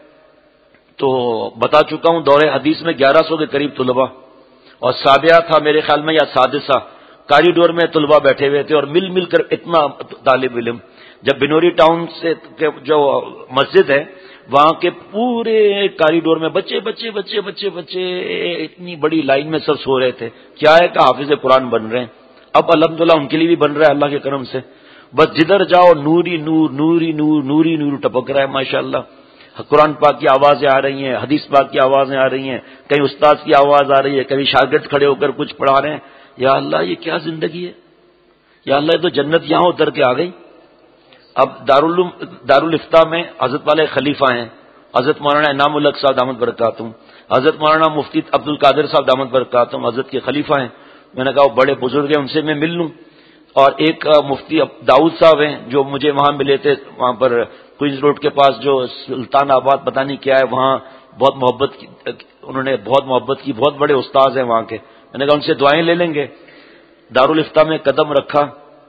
تو بتا چکا ہوں دورے حدیث میں 1100 کے قریب طلبہ، اور سابعہ تھا میرے خیال میں یا سادسہ، کاریڈور میں طلبہ بیٹھے ہوئے تھے اور مل مل کر اتنا طالب علم. جب بنوری ٹاؤن سے جو مسجد ہے وہاں کے پورے کاریڈور میں بچے بچے بچے بچے بچے اتنی بڑی لائن میں سب سو رہے تھے. کیا ہے کہ حافظ قرآن بن رہے ہیں. اب الحمدللہ ان کے لیے بھی بن رہا ہے اللہ کے کرم سے. بس جدھر جاؤ نوری نور نوری نور نوری نور ٹپک رہا ہے ماشاءاللہ. قرآن پاک کی آوازیں آ رہی ہیں، حدیث پاک کی آوازیں آ رہی ہیں، کہیں استاد کی آواز آ رہی ہے، کبھی شاگرد کھڑے ہو کر کچھ پڑھا رہے ہیں. یا اللہ یہ کیا زندگی ہے، یا اللہ یہ تو جنت یہاں اتر کے آ گئی. اب دارالفتہ میں حضرت والے خلیفہ ہیں، حضرت مولانا انعام الحق صاحب دامت برکاتہم، حضرت مولانا مفتی عبد القادر صاحب دامت برکاتہم حضرت کے خلیفہ ہیں. میں نے کہا وہ بڑے بزرگ ہیں، ان سے میں مل لوں. اور ایک مفتی داؤد صاحب ہیں جو مجھے وہاں ملے تھے، وہاں پر کوئنز روڈ کے پاس جو سلطان آباد پتہ نہیں کیا ہے، وہاں بہت محبت کی، انہوں نے بہت محبت کی، بہت بڑے استاذ ہیں وہاں کے. میں نے کہا ان سے دعائیں لے لیں گے. دارالفتہ میں قدم رکھا،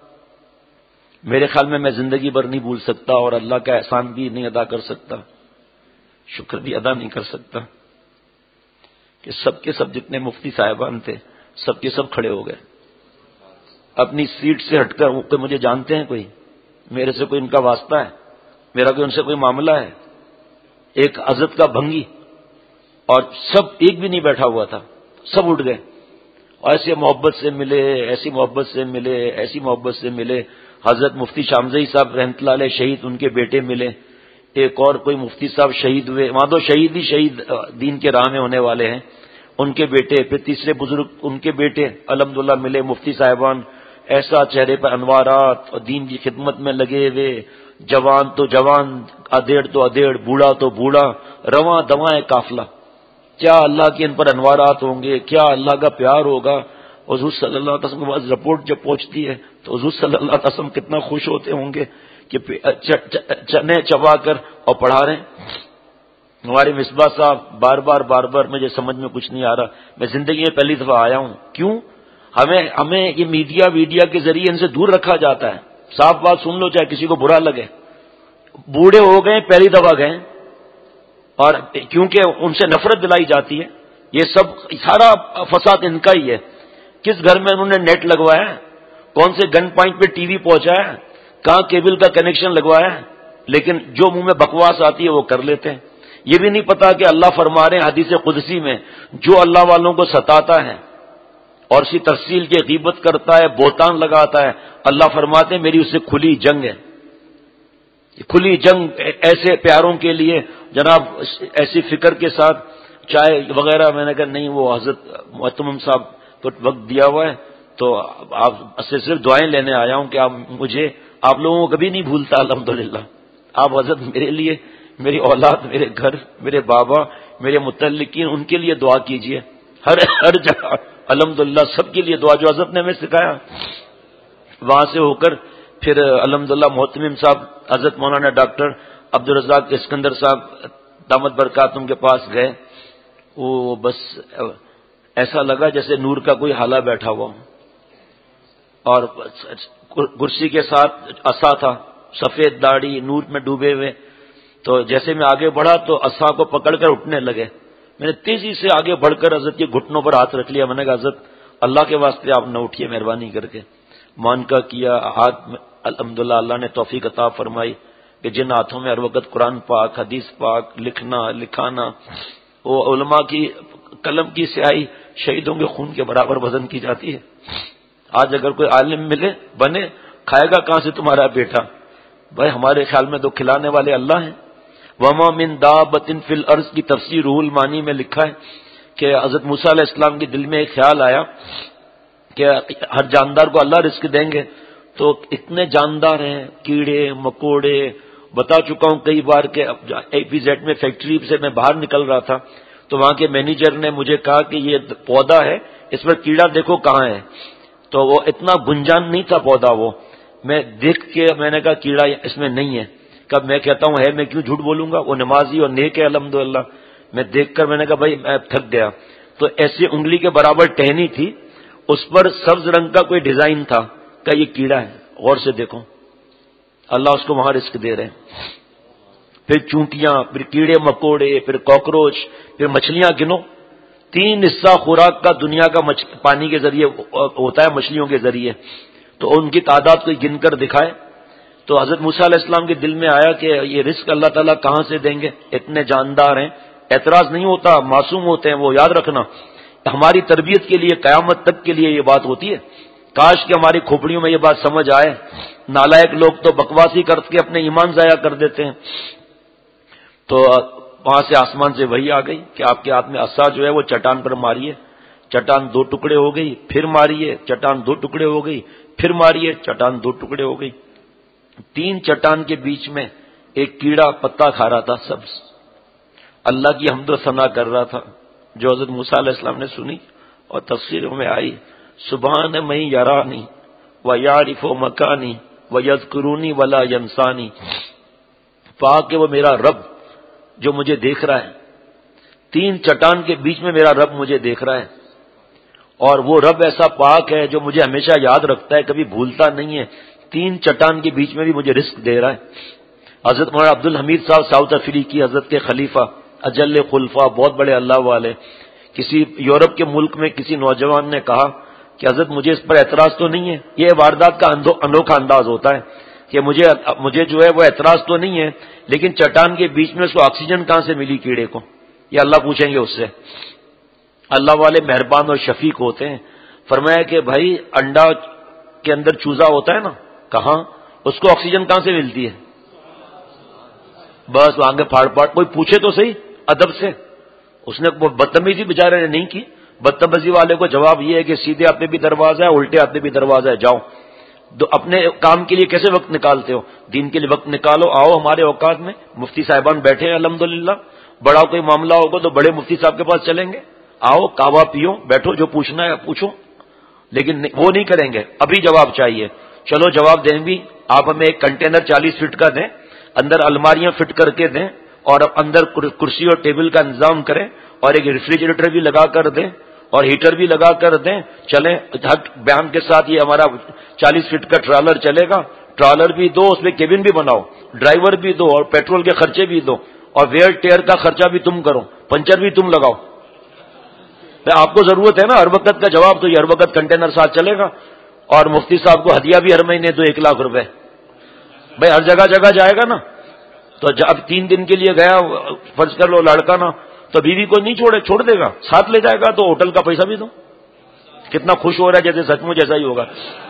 میرے خیال میں زندگی بھر نہیں بھول سکتا، اور اللہ کا احسان بھی نہیں ادا کر سکتا، شکر بھی ادا نہیں کر سکتا کہ سب کے سب جتنے مفتی صاحبان تھے سب کے سب کھڑے ہو گئے اپنی سیٹ سے ہٹ کر. وہ مجھے جانتے ہیں، کوئی میرے سے کوئی ان کا واسطہ ہے، میرا کوئی ان سے کوئی معاملہ ہے. ایک حضرت کا بھنگی، اور سب ایک بھی نہیں بیٹھا ہوا تھا، سب اٹھ گئے. ایسے محبت سے ملے، ایسی محبت سے ملے، ایسی محبت سے ملے. حضرت مفتی شامزئی صاحب رحمۃ اللہ علیہ شہید، ان کے بیٹے ملے. ایک اور کوئی مفتی صاحب شہید ہوئے وہاں، تو شہید ہی شہید دین کے راہ میں ہونے والے ہیں، ان کے بیٹے. پھر تیسرے بزرگ ان کے بیٹے الحمدللہ ملے، مفتی صاحبان. ایسا چہرے پر انوارات اور دین کی خدمت میں لگے ہوئے، جوان تو جوان، ادھیڑ تو ادھیڑ، بوڑھا تو بوڑھا، رواں دواں قافلہ. کیا اللہ کے ان پر انوارات ہوں گے، کیا اللہ کا پیار ہوگا. حضور صلی اللہ علیہ وسلم کے پاس رپورٹ جب پہنچتی ہے تو حضور صلی اللہ علیہ وسلم کتنا خوش ہوتے ہوں گے کہ چنے چبا کر اور پڑھا رہے ہیں. ہمارے مصباح صاحب بار بار مجھے سمجھ میں کچھ نہیں آ رہا، میں زندگی میں پہلی دفعہ آیا ہوں. کیوں ہمیں یہ میڈیا کے ذریعے ان سے دور رکھا جاتا ہے. صاف بات سن لو چاہے کسی کو برا لگے. بوڑھے ہو گئے، پہلی دفعہ گئے، اور کیونکہ ان سے نفرت دلائی جاتی ہے. یہ سب سارا فساد ان کا ہی ہے. کس گھر میں انہوں نے نیٹ لگوایا ہے، کون سے گن پوائنٹ پہ ٹی وی پہنچا ہے، کہاں کیبل کا کنیکشن لگوایا ہے، لیکن جو منہ میں بکواس آتی ہے وہ کر لیتے ہیں. یہ بھی نہیں پتا کہ اللہ فرما رہے ہیں حدیث قدسی میں، جو اللہ والوں کو ستاتا ہے اور اسی تفصیل کی غیبت کرتا ہے، بہتان لگاتا ہے، اللہ فرماتے ہیں میری اس سے کھلی جنگ ہے. کھلی جنگ ایسے پیاروں کے لیے جناب، ایسی فکر کے ساتھ چائے وغیرہ. میں نے کہا نہیں، وہ حضرت محتمم صاحب کو وقت دیا ہوا ہے تو آپ سے صرف دعائیں لینے آیا ہوں کہ آپ لوگوں کو کبھی نہیں بھولتا الحمدللہ. آپ حضرت میرے لیے، میری اولاد، میرے گھر، میرے بابا، میرے متعلقین، ان کے لیے دعا کیجئے ہر جگہ الحمدللہ. سب کے لیے دعا جو حضرت نے ہمیں سکھایا. وہاں سے ہو کر پھر الحمدللہ محتمم صاحب حضرت مولانا ڈاکٹر عبدالرزاق اسکندر صاحب دامت برکاتہم کے پاس گئے. وہ بس ایسا لگا جیسے نور کا کوئی حالہ بیٹھا ہوا، اور کرسی کے ساتھ عصا تھا، سفید داڑھی، نور میں ڈوبے ہوئے. تو جیسے میں آگے بڑھا تو عصا کو پکڑ کر اٹھنے لگے. میں نے تیزی سے آگے بڑھ کر حضرت کے گھٹنوں پر ہاتھ رکھ لیا. میں نے کہا حضرت اللہ کے واسطے آپ نہ اٹھیے مہربانی کر کے. مان کا کیا ہاتھ، الحمدللہ اللہ نے توفیق عطا فرمائی. کہ جن ہاتھوں میں ہر وقت قرآن پاک، حدیث پاک، لکھنا لکھانا، وہ علماء کی قلم کی سیاہی شہیدوں کے خون کے برابر وزن کی جاتی ہے. آج اگر کوئی عالم ملے بنے، کھائے گا کہاں سے تمہارا بیٹا؟ بھائی ہمارے خیال میں تو کھلانے والے اللہ ہیں. وما من دابۃ فی الارض کی تفسیر روح المعانی میں لکھا ہے کہ حضرت موسیٰ علیہ السلام کے دل میں ایک خیال آیا کہ ہر جاندار کو اللہ رزق دیں گے. تو اتنے جاندار ہیں، کیڑے مکوڑے، بتا چکا ہوں کئی بار کہ APZ میں فیکٹری سے میں باہر نکل رہا تھا تو وہاں کے مینیجر نے مجھے کہا کہ یہ پودا ہے، اس پر کیڑا دیکھو کہاں ہے. تو وہ اتنا گنجان نہیں تھا پودا، وہ میں دیکھ کے میں نے کہا کیڑا اس میں نہیں ہے. کب میں کہتا ہوں ہے، میں کیوں جھوٹ بولوں گا؟ وہ نمازی اور نیک ہے الحمدللہ. میں دیکھ کر میں نے کہا بھائی میں تھک گیا. تو ایسی انگلی کے برابر ٹہنی تھی، اس پر سبز رنگ کا کوئی ڈیزائن تھا کہ یہ کیڑا ہے. غور سے دیکھو، اللہ اس کو وہاں رزق دے رہے ہیں. پھر چونٹیاں، پھر کیڑے مکوڑے، پھر کاکروچ، پھر مچھلیاں گنو. 3 حصہ خوراک کا دنیا کا پانی کے ذریعے ہوتا ہے، مچھلیوں کے ذریعے. تو ان کی تعداد کوئی گن کر دکھائے. تو حضرت موسیٰ علیہ السلام کے دل میں آیا کہ یہ رزق اللہ تعالیٰ کہاں سے دیں گے؟ اتنے جاندار ہیں. اعتراض نہیں ہوتا، معصوم ہوتے ہیں وہ، یاد رکھنا. ہماری تربیت کے لیے، قیامت تک کے لیے یہ بات ہوتی ہے. کاش کہ ہماری کھوپڑیوں میں یہ بات سمجھ آئے. نالائق لوگ تو بکواسی کر کے اپنے ایمان ضائع کر دیتے ہیں. تو وہاں سے آسمان سے وحی آ گئی کہ آپ کے ہاتھ میں عصا جو ہے وہ چٹان پر ماریے. چٹان 2 ٹکڑے ہو گئی، پھر ماریے. چٹان 2 ٹکڑے ہو گئی، پھر ماریے. چٹان 2 ٹکڑے ہو گئی. 3 چٹان کے بیچ میں ایک کیڑا پتا کھا رہا تھا، سبز، اللہ کی حمد و ثنا کر رہا تھا، جو حضرت موسیٰ علیہ السلام نے سنی اور تفسیروں میں آئی. سبحان من یرانی ویعرف مکانی ویذکرونی ولا ینسانی. پاک ہے وہ میرا رب جو مجھے دیکھ رہا ہے. 3 چٹان کے بیچ میں میرا رب مجھے دیکھ رہا ہے، اور وہ رب ایسا پاک ہے جو مجھے ہمیشہ یاد رکھتا ہے، کبھی بھولتا نہیں ہے. 3 چٹان کے بیچ میں بھی مجھے رزق دے رہا ہے. حضرت مولانا عبد الحمید صاحب ساؤتھ افریقی، حضرت کے خلیفہ، اجل خلفاء، بہت بڑے اللہ والے. کسی یورپ کے ملک میں کسی نوجوان نے کہا کہ حضرت مجھے اس پر اعتراض تو نہیں ہے. یہ واردات کا انوکھا انداز ہوتا ہے کہ مجھے جو ہے وہ اعتراض تو نہیں ہے، لیکن چٹان کے بیچ میں اس کو آکسیجن کہاں سے ملی کیڑے کو؟ یہ اللہ پوچھیں گے اس سے. اللہ والے مہربان اور شفیق ہوتے ہیں. فرمایا کہ بھائی انڈا کے اندر چوزا ہوتا ہے نا، کہاں اس کو آکسیجن کہاں سے ملتی ہے؟ بس وہاں کے پھاڑ پھاڑ. کوئی پوچھے تو صحیح ادب سے. اس نے بدتمیزی بیچارے نے نہیں کی. بدتمیزی والے کو جواب یہ ہے کہ سیدھے ہاتھ میں بھی دروازہ ہے، الٹے ہاتھ میں بھی دروازہ ہے، جاؤ. اپنے کام کے لیے کیسے وقت نکالتے ہو؟ دین کے لیے وقت نکالو. آؤ ہمارے اوقات میں مفتی صاحبان بیٹھے ہیں الحمدللہ. بڑا کوئی معاملہ ہوگا تو بڑے مفتی صاحب کے پاس چلیں گے. آؤ کعوہ پیو، بیٹھو، جو پوچھنا ہے پوچھو. لیکن وہ نہیں کریں گے. ابھی جواب چاہیے. چلو جواب دیں بھی. آپ ہمیں ایک کنٹینر 40 فٹ کا دیں، اندر الماریاں فٹ کر کے دیں، اور اندر کرسی اور ٹیبل کا انتظام کریں، اور ایک ریفریجریٹر بھی لگا کر دیں، اور ہیٹر بھی لگا کر دیں. چلیں بیان کے ساتھ یہ ہمارا 40 فٹ کا ٹرالر چلے گا. ٹرالر بھی دو، اس میں کیبن بھی بناؤ، ڈرائیور بھی دو، اور پیٹرول کے خرچے بھی دو، اور ویئر ٹیئر کا خرچہ بھی تم کرو، پنچر بھی تم لگاؤ. آپ کو ضرورت ہے نا ہر وقت کا جواب، تو یہ ہر وقت کنٹینر ساتھ چلے گا. اور مفتی صاحب کو ہدیہ بھی ہر مہینے تو 1 لاکھ روپے. بھائی ہر جگہ جگہ جائے گا نا. تو اب 3 دن کے لیے گیا، فرض کر لو لڑکا نا، تو بیوی کو نہیں چھوڑ دے گا، ساتھ لے جائے گا. تو ہوٹل کا پیسہ بھی دو. کتنا خوش ہو رہا ہے، جیسے سچ مچ ایسا ہی ہوگا.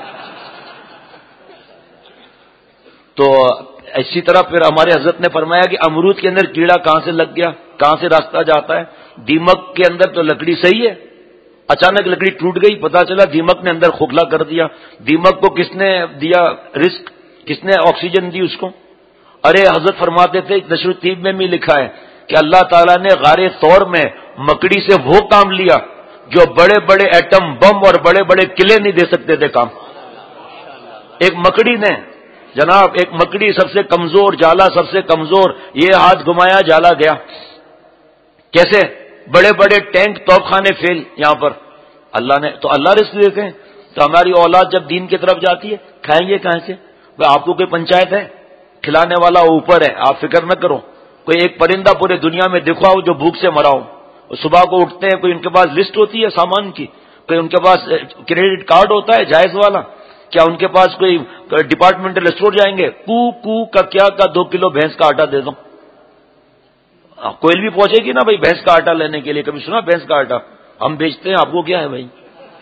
تو اسی طرح پھر ہمارے حضرت نے فرمایا کہ امرود کے اندر کیڑا کہاں سے لگ گیا، کہاں سے راستہ جاتا ہے. دیمک کے اندر تو لکڑی صحیح ہے، اچانک لکڑی ٹوٹ گئی، پتا چلا دیمک نے اندر کھوکھلا کر دیا. دیمک کو کس نے دیا رزق؟ کس نے آکسیجن دی اس کو؟ ارے حضرت فرماتے تھے، نشر الطیب میں بھی لکھا ہے کہ اللہ تعالیٰ نے غار طور میں مکڑی سے وہ کام لیا جو بڑے بڑے ایٹم بم اور بڑے بڑے قلعے نہیں دے سکتے تھے کام. ایک مکڑی نے جناب، ایک مکڑی سب سے کمزور، جالا سب سے کمزور، یہ ہاتھ گھمایا جالا گیا. کیسے؟ بڑے بڑے ٹینک توپ خانے فیل یہاں پر. اللہ نے تو اللہ رزق دیتے ہیں. تو ہماری اولاد جب دین کی طرف جاتی ہے، کھائیں گے کہاں سے؟ آپ کو کوئی پنچایت ہے؟ کھلانے والا اوپر ہے، آپ فکر نہ کرو. کوئی ایک پرندہ پورے دنیا میں دکھاؤ جو بھوک سے مرا ہو. صبح کو اٹھتے ہیں، کوئی ان کے پاس لسٹ ہوتی ہے سامان کی، کوئی ان کے پاس کریڈٹ کارڈ ہوتا ہے جائز والا، کیا ان کے پاس کوئی ڈپارٹمنٹل اسٹور جائیں گے؟ کو کا کیا کا 2 کلو بھینس کا آٹا دے دو. کوئل بھی پہنچے گی نا بھائی بھینس کا آٹا لینے کے لیے. کبھی سنا بھینس کا آٹا؟ ہم بیچتے ہیں، آپ کو کیا ہے بھائی؟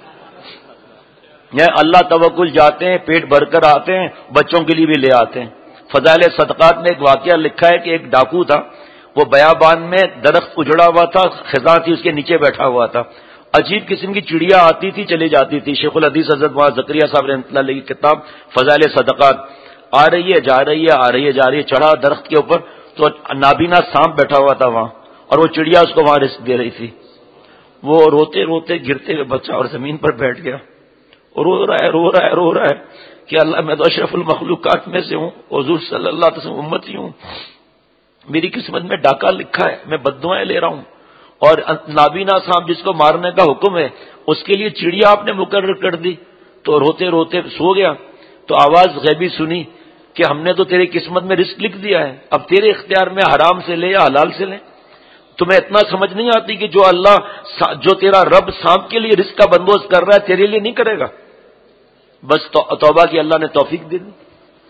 اللہ توکل جاتے ہیں، پیٹ بھر کر آتے ہیں، بچوں کے لیے بھی لے آتے ہیں. فضائل صدقات میں ایک واقعہ لکھا ہے کہ ایک ڈاکو تھا، وہ بیابان میں درخت اجڑا ہوا تھا، خزاں تھی، اس کے نیچے بیٹھا ہوا تھا. عجیب قسم کی چڑیا آتی تھی چلی جاتی تھی. شیخ الحدیث حضرت مولانا زکریا صاحب رحمۃ اللہ علیہ کی کتاب فضائل صدقات، آ رہی ہے جا رہی ہے، آ رہی ہے جا رہی ہے. چڑھا درخت کے اوپر تو نابینا سانپ بیٹھا ہوا تھا وہاں، اور وہ چڑیا اس کو وہاں رزق دے رہی تھی. وہ روتے روتے گرتے ہوئے بچہ اور زمین پر بیٹھ گیا، رو رہا ہے کہ اللہ میں تو اشرف المخلوقات میں سے ہوں، حضور صلی اللہ علیہ وسلم امتی ہوں، میری قسمت میں ڈاکہ لکھا ہے، میں بددعائیں لے رہا ہوں، اور نابینا سانپ جس کو مارنے کا حکم ہے اس کے لیے چڑیا آپ نے مقرر کر دی. تو روتے روتے سو گیا. تو آواز غیبی سنی کہ ہم نے تو تیری قسمت میں رزق لکھ دیا ہے، اب تیرے اختیار میں حرام سے لے یا حلال سے لے. تمہیں اتنا سمجھ نہیں آتی کہ جو تیرا رب سانپ کے لیے رزق کا بندوبست کر رہا ہے تیرے لیے نہیں کرے گا؟ بس توبہ کی اللہ نے توفیق دے دی.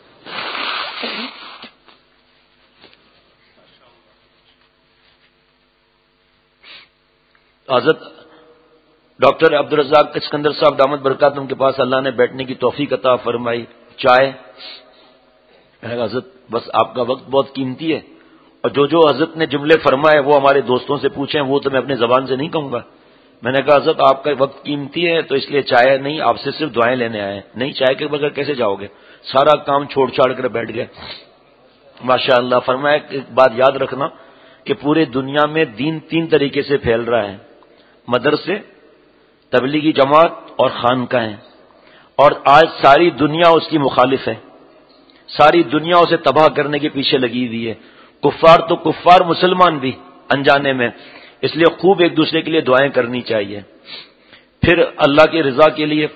حضرت ڈاکٹر عبدالرزاق اسکندر صاحب دامت برکاتہم کے پاس اللہ نے بیٹھنے کی توفیق عطا فرمائی. چائے، میں نے کہا حضرت بس آپ کا وقت بہت قیمتی ہے، اور جو حضرت نے جملے فرمائے وہ ہمارے دوستوں سے پوچھیں، وہ تو میں اپنے زبان سے نہیں کہوں گا. میں نے کہا حضرت آپ کا وقت قیمتی ہے تو اس لیے چائے نہیں، آپ سے صرف دعائیں لینے آئے ہیں. نہیں، چائے کے بغیر کیسے جاؤ گے؟ سارا کام چھوڑ چھاڑ کر بیٹھ گئے. ماشاء اللہ. فرمایا ایک بات یاد رکھنا کہ پورے دنیا میں دین 3 طریقے سے پھیل رہا ہے: مدرسے، تبلیغی جماعت اور خانقاہیں. اور آج ساری دنیا اس کی مخالف ہے، ساری دنیا اسے تباہ کرنے کے پیچھے لگی ہوئی ہے. کفار تو کفار، مسلمان بھی انجانے میں. اس لیے خوب ایک دوسرے کے لیے دعائیں کرنی چاہیے. پھر اللہ کی رضا کے لیے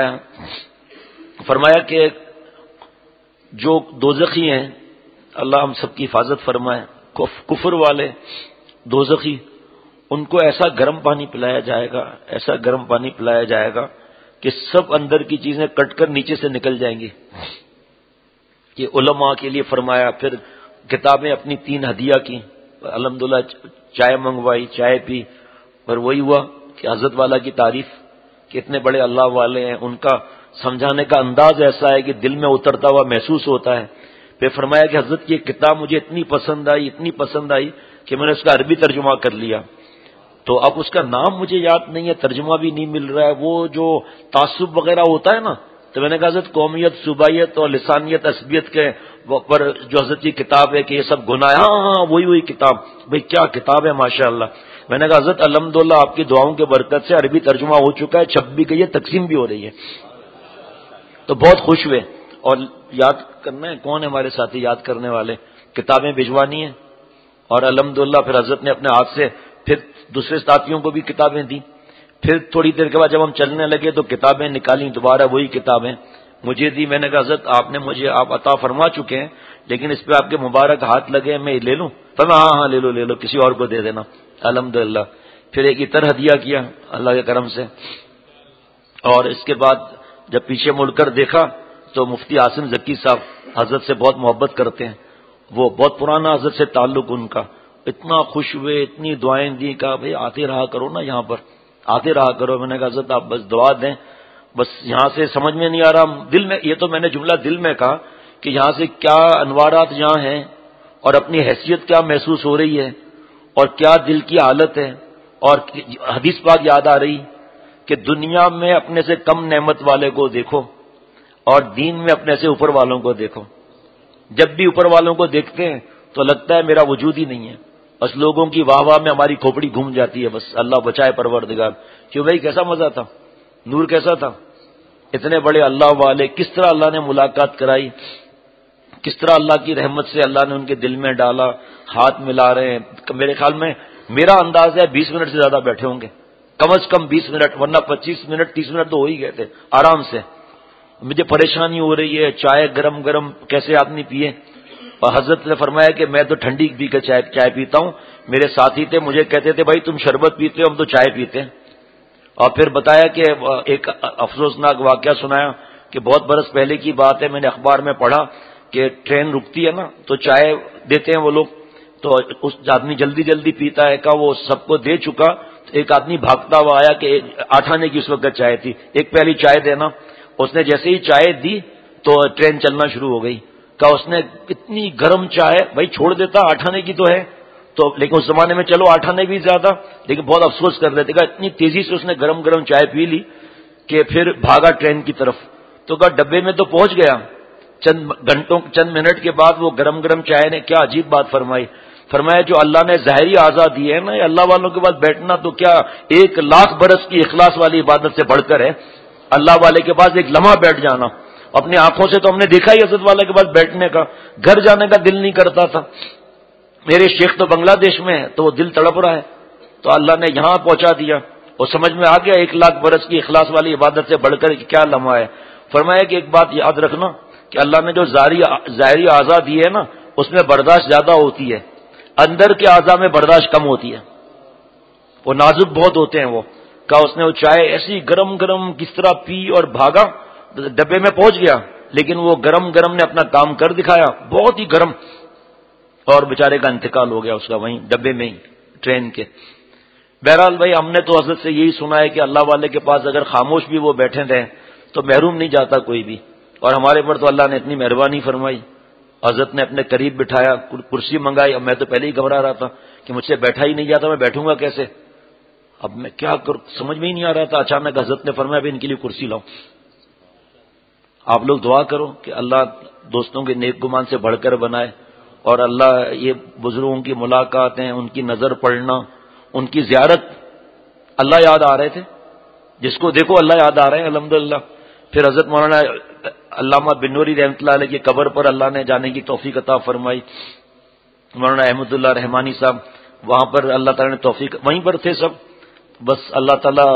فرمایا کہ جو دوزخی ہیں، اللہ ہم سب کی حفاظت فرمائے، کفر والے دوزخی، ان کو ایسا گرم پانی پلایا جائے گا، ایسا گرم پانی پلایا جائے گا کہ سب اندر کی چیزیں کٹ کر نیچے سے نکل جائیں گی. کہ علماء کے لیے فرمایا. پھر کتابیں اپنی 3 ہدیہ کی، الحمدللہ چائے منگوائی، چائے پی، اور وہی ہوا کہ حضرت والا کی تعریف کہ اتنے بڑے اللہ والے ہیں، ان کا سمجھانے کا انداز ایسا ہے کہ دل میں اترتا ہوا محسوس ہوتا ہے. پھر فرمایا کہ حضرت کی ایک کتاب مجھے اتنی پسند آئی کہ میں نے اس کا عربی ترجمہ کر لیا. تو اب اس کا نام مجھے یاد نہیں ہے، ترجمہ بھی نہیں مل رہا ہے. وہ جو تعصب وغیرہ ہوتا ہے نا، تو میں نے کہا حضرت قومیت، صوبائیت اور لسانیت، عصبیت کے پر جو حضرت کی کتاب ہے کہ یہ سب گناہ، ہاں وہی کتاب. بھئی کیا کتاب ہے ماشاءاللہ. میں نے کہا حضرت الحمدللہ آپ کی دعاؤں کے برکت سے عربی ترجمہ ہو چکا ہے، چھپ بھی گئی ہے، تقسیم بھی ہو رہی ہے. تو بہت خوش ہوئے. اور یاد کرنا ہے کون ہے ہمارے ساتھی یاد کرنے والے، کتابیں بھجوانی ہیں. اور الحمدللہ پھر حضرت نے اپنے ہاتھ سے پھر دوسرے ساتھیوں کو بھی کتابیں دی. پھر تھوڑی دیر کے بعد جب ہم چلنے لگے تو کتابیں نکالی، دوبارہ وہی کتابیں مجھے دی. میں نے کہا حضرت آپ نے مجھے آپ عطا فرما چکے ہیں، لیکن اس پہ آپ کے مبارک ہاتھ لگے ہیں، میں لے لوں؟ ہاں لے لو، کسی اور کو دے دینا. الحمدللہ. پھر ایک عطر ہدیہ کیا اللہ کے کرم سے. اور اس کے بعد جب پیچھے مڑ کر دیکھا تو مفتی عاصم ذکی صاحب حضرت سے بہت محبت کرتے ہیں، وہ بہت پرانا حضرت سے تعلق ان کا. اتنا خوش ہوئے، اتنی دعائیں دی، کہا بھئی آتے رہا کرو نا، یہاں پر آتے رہا کرو. میں نے کہا حضرت آپ بس دعا دیں، بس یہاں سے سمجھ میں نہیں آ رہا دل میں. یہ تو میں نے جملہ دل میں کہا کہ یہاں سے کیا انوارات یہاں ہیں، اور اپنی حیثیت کیا محسوس ہو رہی ہے، اور کیا دل کی حالت ہے. اور حدیث پاک یاد آ رہی کہ دنیا میں اپنے سے کم نعمت والے کو دیکھو، اور دین میں اپنے سے اوپر والوں کو دیکھو. جب بھی اوپر والوں کو دیکھتے ہیں تو لگتا ہے میرا وجود ہی نہیں ہے، بس لوگوں کی واہ واہ میں ہماری کھوپڑی گھوم جاتی ہے. بس اللہ بچائے پروردگار. کیوں بھائی کیسا مزہ تھا، نور کیسا تھا، اتنے بڑے اللہ والے، کس طرح اللہ نے ملاقات کرائی، کس طرح اللہ کی رحمت سے اللہ نے ان کے دل میں ڈالا. ہاتھ ملا رہے ہیں. میرے خیال میں میرا انداز ہے 20 منٹ سے زیادہ بیٹھے ہوں گے، کم از کم 20 منٹ، ورنہ 25 منٹ 30 منٹ تو ہو ہی گئے تھے آرام سے. مجھے پریشانی ہو رہی ہے، چائے گرم گرم کیسے آدمی پیے. اور حضرت نے فرمایا کہ میں تو ٹھنڈی پی کر چائے پیتا ہوں. میرے ساتھی تھے، مجھے کہتے تھے بھائی تم شربت پیتے ہو، ہم تو چائے پیتے ہیں. اور پھر بتایا کہ ایک افسوسناک واقعہ سنایا کہ بہت برس پہلے کی بات ہے، میں نے اخبار میں پڑھا کہ ٹرین رکتی ہے نا تو چائے دیتے ہیں وہ لوگ، تو اس آدمی جلدی جلدی پیتا ہے کہ وہ سب کو دے چکا، تو ایک آدمی بھاگتا ہوا آیا کہ 8 آنے کی اس وقت چائے تھی، ایک پیالی چائے دینا۔ اس نے جیسے ہی چائے دی تو ٹرین چلنا شروع ہو گئی۔ کہا اس نے اتنی گرم چائے، بھائی چھوڑ دیتا، 8 آنے کی تو ہے، تو لیکن اس زمانے میں چلو 8 آنے بھی زیادہ، لیکن بہت افسوس کر رہے تھے۔ کہا اتنی تیزی سے اس نے گرم گرم چائے پی لی کہ پھر بھاگا ٹرین کی طرف۔ تو کہا ڈبے میں تو پہنچ گیا، چند منٹ کے بعد وہ گرم گرم چائے نے کیا عجیب بات فرمائی، فرمایا جو اللہ نے ظاہری اعضاء دیے ہیں نا، یہ اللہ والوں کے پاس بیٹھنا تو کیا 1,00,000 برس کی اخلاص والی عبادت سے بڑھ کر ہے۔ اللہ والے کے پاس ایک لمحہ بیٹھ جانا، اپنی آنکھوں سے تو ہم نے دیکھا ہی حضرت والے کے پاس بیٹھنے کا، گھر جانے کا دل نہیں کرتا تھا۔ میرے شیخ تو بنگلہ دیش میں ہے تو وہ دل تڑپ رہا ہے، تو اللہ نے یہاں پہنچا دیا، اور سمجھ میں آ گیا 1,00,000 برس کی اخلاص والی عبادت سے بڑھ کر کیا لمحہ ہے۔ فرمایا کہ ایک بات یاد رکھنا کہ اللہ نے جو ظاہری اعضاء دیے ہیں نا اس میں برداشت زیادہ ہوتی ہے، اندر کے اعضاء میں برداشت کم ہوتی ہے، وہ نازک بہت ہوتے ہیں۔ وہ کہا اس نے وہ چائے ایسی گرم گرم کس طرح پی اور بھاگا، ڈبے میں پہنچ گیا، لیکن وہ گرم گرم نے اپنا کام کر دکھایا، بہت ہی گرم، اور بیچارے کا انتقال ہو گیا اس کا وہیں ڈبے میں ہی ٹرین کے۔ بہرحال بھائی ہم نے تو حضرت سے یہی سنا ہے کہ اللہ والے کے پاس اگر خاموش بھی وہ بیٹھے رہیں تو محروم نہیں جاتا کوئی بھی، اور ہمارے پر تو اللہ نے اتنی مہربانی فرمائی، حضرت نے اپنے قریب بٹھایا، کرسی منگائی، اب میں تو پہلے ہی گھبرا رہا تھا کہ مجھ سے بیٹھا ہی نہیں جاتا، میں بیٹھوں گا کیسے، اب میں کیا کروں سمجھ میں ہی نہیں آ رہا تھا۔ اچانک حضرت نے فرمایا بھی ان کے لیے کرسی لاؤ۔ آپ لوگ دعا کرو کہ اللہ دوستوں کے نیک گمان سے بڑھ کر بنائے، اور اللہ یہ بزرگوں کی ملاقاتیں، ان کی نظر پڑنا، ان کی زیارت، اللہ یاد آ رہے تھے، جس کو دیکھو اللہ یاد آ رہے ہیں الحمدللہ۔ پھر حضرت مولانا علامہ بن نوری رحمۃ اللہ علیہ کی قبر پر اللہ نے جانے کی توفیق عطا فرمائی، مولانا احمد اللہ رحمانی صاحب وہاں پر اللہ تعالیٰ نے توفیق، وہیں پر تھے سب، بس اللہ تعالیٰ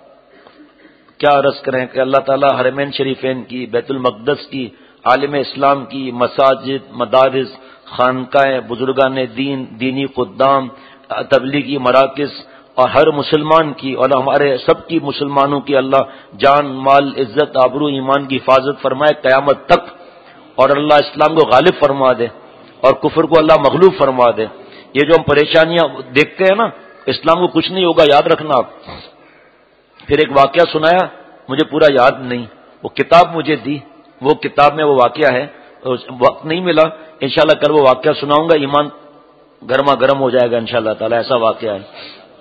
کیا عرض کریں کہ اللہ تعالیٰ حرمین شریفین کی، بیت المقدس کی، عالم اسلام کی، مساجد، مدارس، خانقاہیں، بزرگان دین، دینی خدام، تبلیغی مراکز، اور ہر مسلمان کی اور ہمارے سب کی مسلمانوں کی اللہ جان، مال، عزت، آبرو، ایمان کی حفاظت فرمائے قیامت تک، اور اللہ اسلام کو غالب فرما دے اور کفر کو اللہ مغلوب فرما دے۔ یہ جو ہم پریشانیاں دیکھتے ہیں نا، اسلام کو کچھ نہیں ہوگا، یاد رکھنا آپ۔ پھر ایک واقعہ سنایا، مجھے پورا یاد نہیں، وہ کتاب مجھے دی، وہ کتاب میں وہ واقعہ ہے، وقت نہیں ملا، انشاءاللہ کل وہ واقعہ سناؤں گا، ایمان گرما گرم ہو جائے گا انشاءاللہ تعالی، ایسا واقعہ ہے۔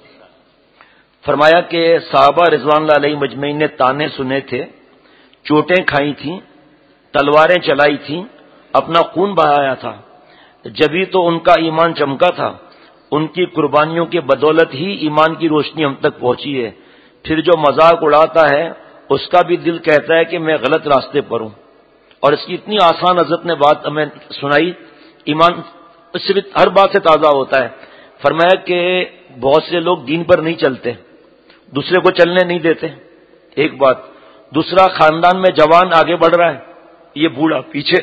فرمایا کہ صحابہ رضوان اللہ علیہ مجمعین نے تانے سنے تھے، چوٹیں کھائی تھیں، تلواریں چلائی تھیں، اپنا خون بہایا تھا، جبھی تو ان کا ایمان چمکا تھا، ان کی قربانیوں کے بدولت ہی ایمان کی روشنی ہم تک پہنچی ہے۔ پھر جو مذاق اڑاتا ہے اس کا بھی دل کہتا ہے کہ میں غلط راستے پر ہوں۔ اور اس کی اتنی آسان حضرت نے بات ہمیں سنائی، ایمان اس سے بھی ہر بات سے تازہ ہوتا ہے۔ فرمایا کہ بہت سے لوگ دین پر نہیں چلتے، دوسرے کو چلنے نہیں دیتے، ایک بات، دوسرا خاندان میں جوان آگے بڑھ رہا ہے، یہ بوڑھا پیچھے،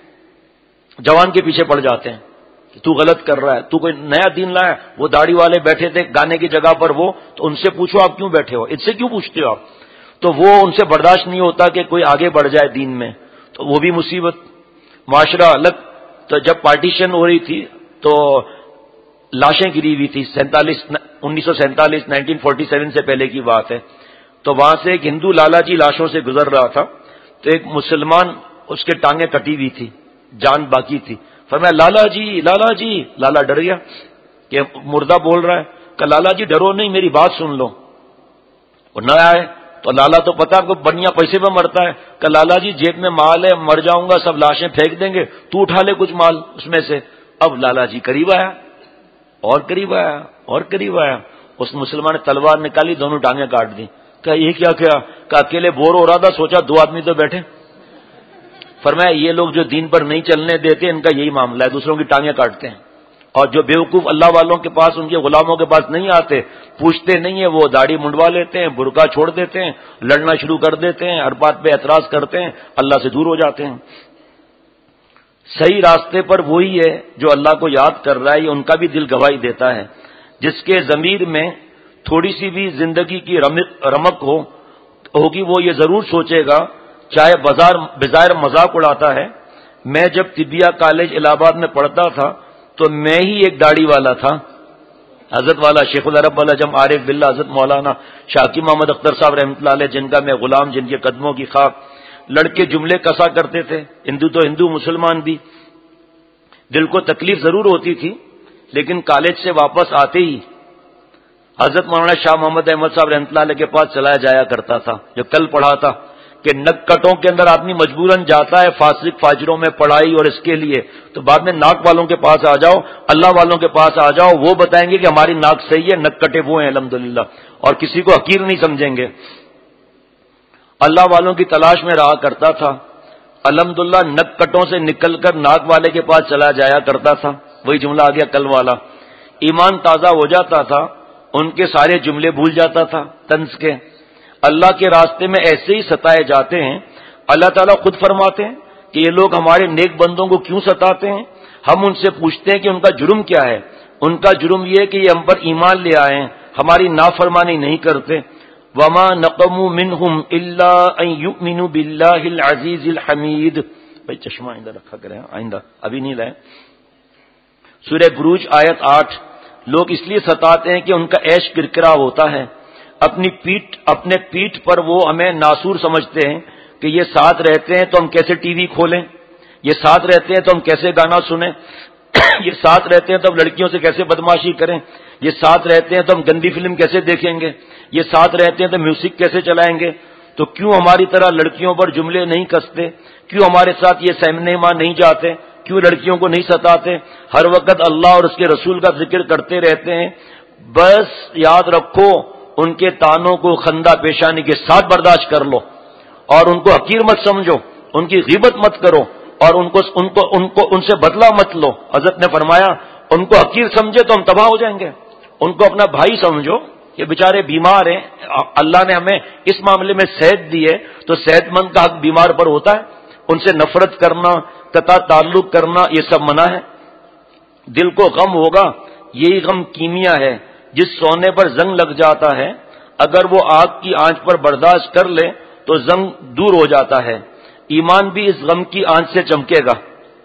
جوان کے پیچھے پڑ جاتے ہیں کہ تو غلط کر رہا ہے، تو کوئی نیا دین لایا، وہ داڑھی والے بیٹھے تھے گانے کی جگہ پر، وہ تو ان سے پوچھو آپ کیوں بیٹھے ہو، ان سے کیوں پوچھتے ہو آپ، تو وہ ان سے برداشت نہیں ہوتا کہ کوئی آگے بڑھ جائے دین میں، تو وہ بھی مصیبت۔ معاشرہ الگ، تو جب پارٹیشن ہو رہی تھی تو لاشیں گری ہوئی تھی، 1947 1947 سے پہلے کی بات ہے، تو وہاں سے ایک ہندو لالا جی لاشوں سے گزر رہا تھا، تو ایک مسلمان اس کے ٹانگیں کٹی ہوئی تھی، جان باقی تھی، فرمایا لالا جی لالا جی، لالا ڈر گیا کہ مردہ بول رہا ہے، کہ لالا جی ڈرو نہیں، میری بات سن لو، وہ نہ آئے تو لالا تو پتا آپ کو بنیا پیسے پہ مرتا ہے، کہ لالا جی جیب میں مال ہے، مر جاؤں گا، سب لاشیں پھینک دیں گے، تو اٹھا لے کچھ مال اس میں سے۔ اب لالا جی قریب آیا اور قریب آیا اور قریب آیا، اس مسلمان نے تلوار نکالی، دونوں ٹانگیں کاٹ دی۔ کہ یہ کیا کیا؟ کہ اکیلے بور ہو رہا تھا، سوچا دو آدمی تو بیٹھے۔ فرمایا یہ لوگ جو دین پر نہیں چلنے دیتے ان کا یہی معاملہ ہے، دوسروں کی ٹانگیں کاٹتے ہیں، اور جو بیوقوف اللہ والوں کے پاس، ان کے غلاموں کے پاس نہیں آتے، پوچھتے نہیں ہیں، وہ داڑھی منڈوا لیتے ہیں، برقع چھوڑ دیتے ہیں، لڑنا شروع کر دیتے ہیں، ہر بات پہ اعتراض کرتے ہیں، اللہ سے دور ہو جاتے ہیں۔ صحیح راستے پر وہی ہے جو اللہ کو یاد کر رہا ہے، یہ ان کا بھی دل گواہی دیتا ہے، جس کے ضمیر میں تھوڑی سی بھی زندگی کی رمق ہوگی، وہ یہ ضرور سوچے گا چاہے بظاہر مذاق اڑاتا ہے. میں جب طبیہ کالج الہ آباد میں پڑھتا تھا تو میں ہی ایک داڑھی والا تھا. حضرت والا شیخ العرب والا جم عارف باللہ حضرت مولانا شاکی محمد اختر صاحب رحمۃ اللہ علیہ، جن کا میں غلام، جن کے قدموں کی خاک. لڑکے جملے کسا کرتے تھے، ہندو تو ہندو، مسلمان بھی. دل کو تکلیف ضرور ہوتی تھی، لیکن کالج سے واپس آتے ہی حضرت مولانا شاہ محمد احمد صاحب رحمۃ اللہ علیہ کے پاس چلایا جایا کرتا تھا. جو کل پڑھا تھا کہ نک کٹوں کے اندر آدمی مجبوراً جاتا ہے فاسق فاجروں میں پڑھائی اور اس کے لیے، تو بعد میں ناک والوں کے پاس آ جاؤ، اللہ والوں کے پاس آ جاؤ، وہ بتائیں گے کہ ہماری ناک صحیح ہے، نک کٹے وہ ہیں الحمدللہ، اور کسی کو حقیر نہیں سمجھیں گے. اللہ والوں کی تلاش میں رہا کرتا تھا. الحمدللہ نک کٹوں سے نکل کر ناک والے کے پاس چلا جایا کرتا تھا. وہی جملہ آ گیا کل والا. ایمان تازہ ہو جاتا تھا، ان کے سارے جملے بھول جاتا تھا طنز کے. اللہ کے راستے میں ایسے ہی ستائے جاتے ہیں. اللہ تعالیٰ خود فرماتے ہیں کہ یہ لوگ ہمارے نیک بندوں کو کیوں ستاتے ہیں. ہم ان سے پوچھتے ہیں کہ ان کا جرم کیا ہے. ان کا جرم یہ ہے کہ یہ ہم پر ایمان لے آئے ہیں، ہماری نافرمانی نہیں کرتے. وما نقموا منهم الا ان يؤمنوا بالله العزيز الحمید. بھائی چشمہ آئندہ رکھا کریں، آئندہ ابھی نہیں لائے. سورہ بروج آیت 8. لوگ اس لیے ستاتے ہیں کہ ان کا عیش کرکرا ہوتا ہے. اپنے پیٹھ پر وہ ہمیں ناسور سمجھتے ہیں کہ یہ ساتھ رہتے ہیں تو ہم کیسے ٹی وی کھولیں، یہ ساتھ رہتے ہیں تو ہم کیسے گانا سنیں، یہ ساتھ رہتے ہیں تو ہم لڑکیوں سے کیسے بدماشی کریں، یہ ساتھ رہتے ہیں تو ہم گندی فلم کیسے دیکھیں گے، یہ ساتھ رہتے ہیں تو میوزک کیسے چلائیں گے. تو کیوں ہماری طرح لڑکیوں پر جملے نہیں کستے، کیوں ہمارے ساتھ یہ سینما نہیں جاتے، کیوں لڑکیوں کو نہیں ستاتے، ہر وقت اللہ اور اس کے رسول کا ذکر کرتے رہتے ہیں. بس یاد رکھو ان کے تانوں کو خندہ پیشانی کے ساتھ برداشت کر لو، اور ان کو حقیر مت سمجھو، ان کی غیبت مت کرو، اور ان سے بدلہ مت لو. حضرت نے فرمایا ان کو حقیر سمجھے تو ہم تباہ ہو جائیں گے. ان کو اپنا بھائی سمجھو، یہ بیچارے بیمار ہیں، اللہ نے ہمیں اس معاملے میں صحت دی ہے تو صحت مند کا حق بیمار پر ہوتا ہے. ان سے نفرت کرنا، قطع تعلق کرنا، یہ سب منع ہے. دل کو غم ہوگا، یہی غم کیمیا ہے. جس سونے پر زنگ لگ جاتا ہے اگر وہ آگ کی آنچ پر برداشت کر لے تو زنگ دور ہو جاتا ہے. ایمان بھی اس غم کی آنچ سے چمکے گا،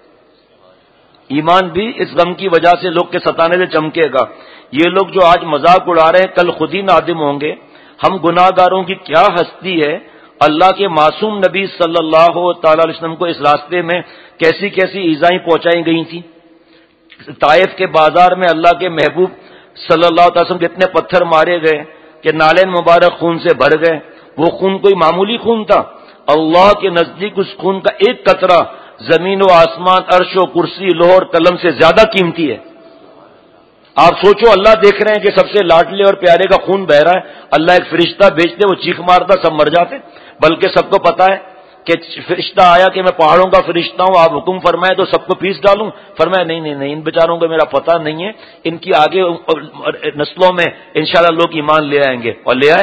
ایمان بھی اس غم کی وجہ سے لوگ کے ستانے سے چمکے گا. یہ لوگ جو آج مذاق اڑا رہے ہیں کل خود ہی نادم ہوں گے. ہم گناہ گاروں کی کیا ہستی ہے. اللہ کے معصوم نبی صلی اللہ تعالی علیہ وسلم کو اس راستے میں کیسی کیسی ایذائیں پہنچائی گئی تھیں. طائف کے بازار میں اللہ کے محبوب صلی اللہ علیہ وسلم کتنے پتھر مارے گئے کہ نالین مبارک خون سے بھر گئے. وہ خون کوئی معمولی خون تھا؟ اللہ کے نزدیک اس خون کا ایک قطرہ زمین و آسمان، عرش و کرسی، لوح اور قلم سے زیادہ قیمتی ہے. آپ سوچو اللہ دیکھ رہے ہیں کہ سب سے لاڈلے اور پیارے کا خون بہ رہا ہے. اللہ ایک فرشتہ بھیجتے، وہ چیخ مارتا، سب مر جاتے. بلکہ سب کو پتا ہے کہ فرشتہ آیا کہ میں پہاڑوں کا فرشتہ ہوں، آپ حکم فرمائے تو سب کو پیس ڈالوں. فرمایا نہیں، ان بیچاروں کو میرا پتہ نہیں ہے، ان کی آگے نسلوں میں انشاءاللہ لوگ ایمان لے آئیں گے. اور لے آئے.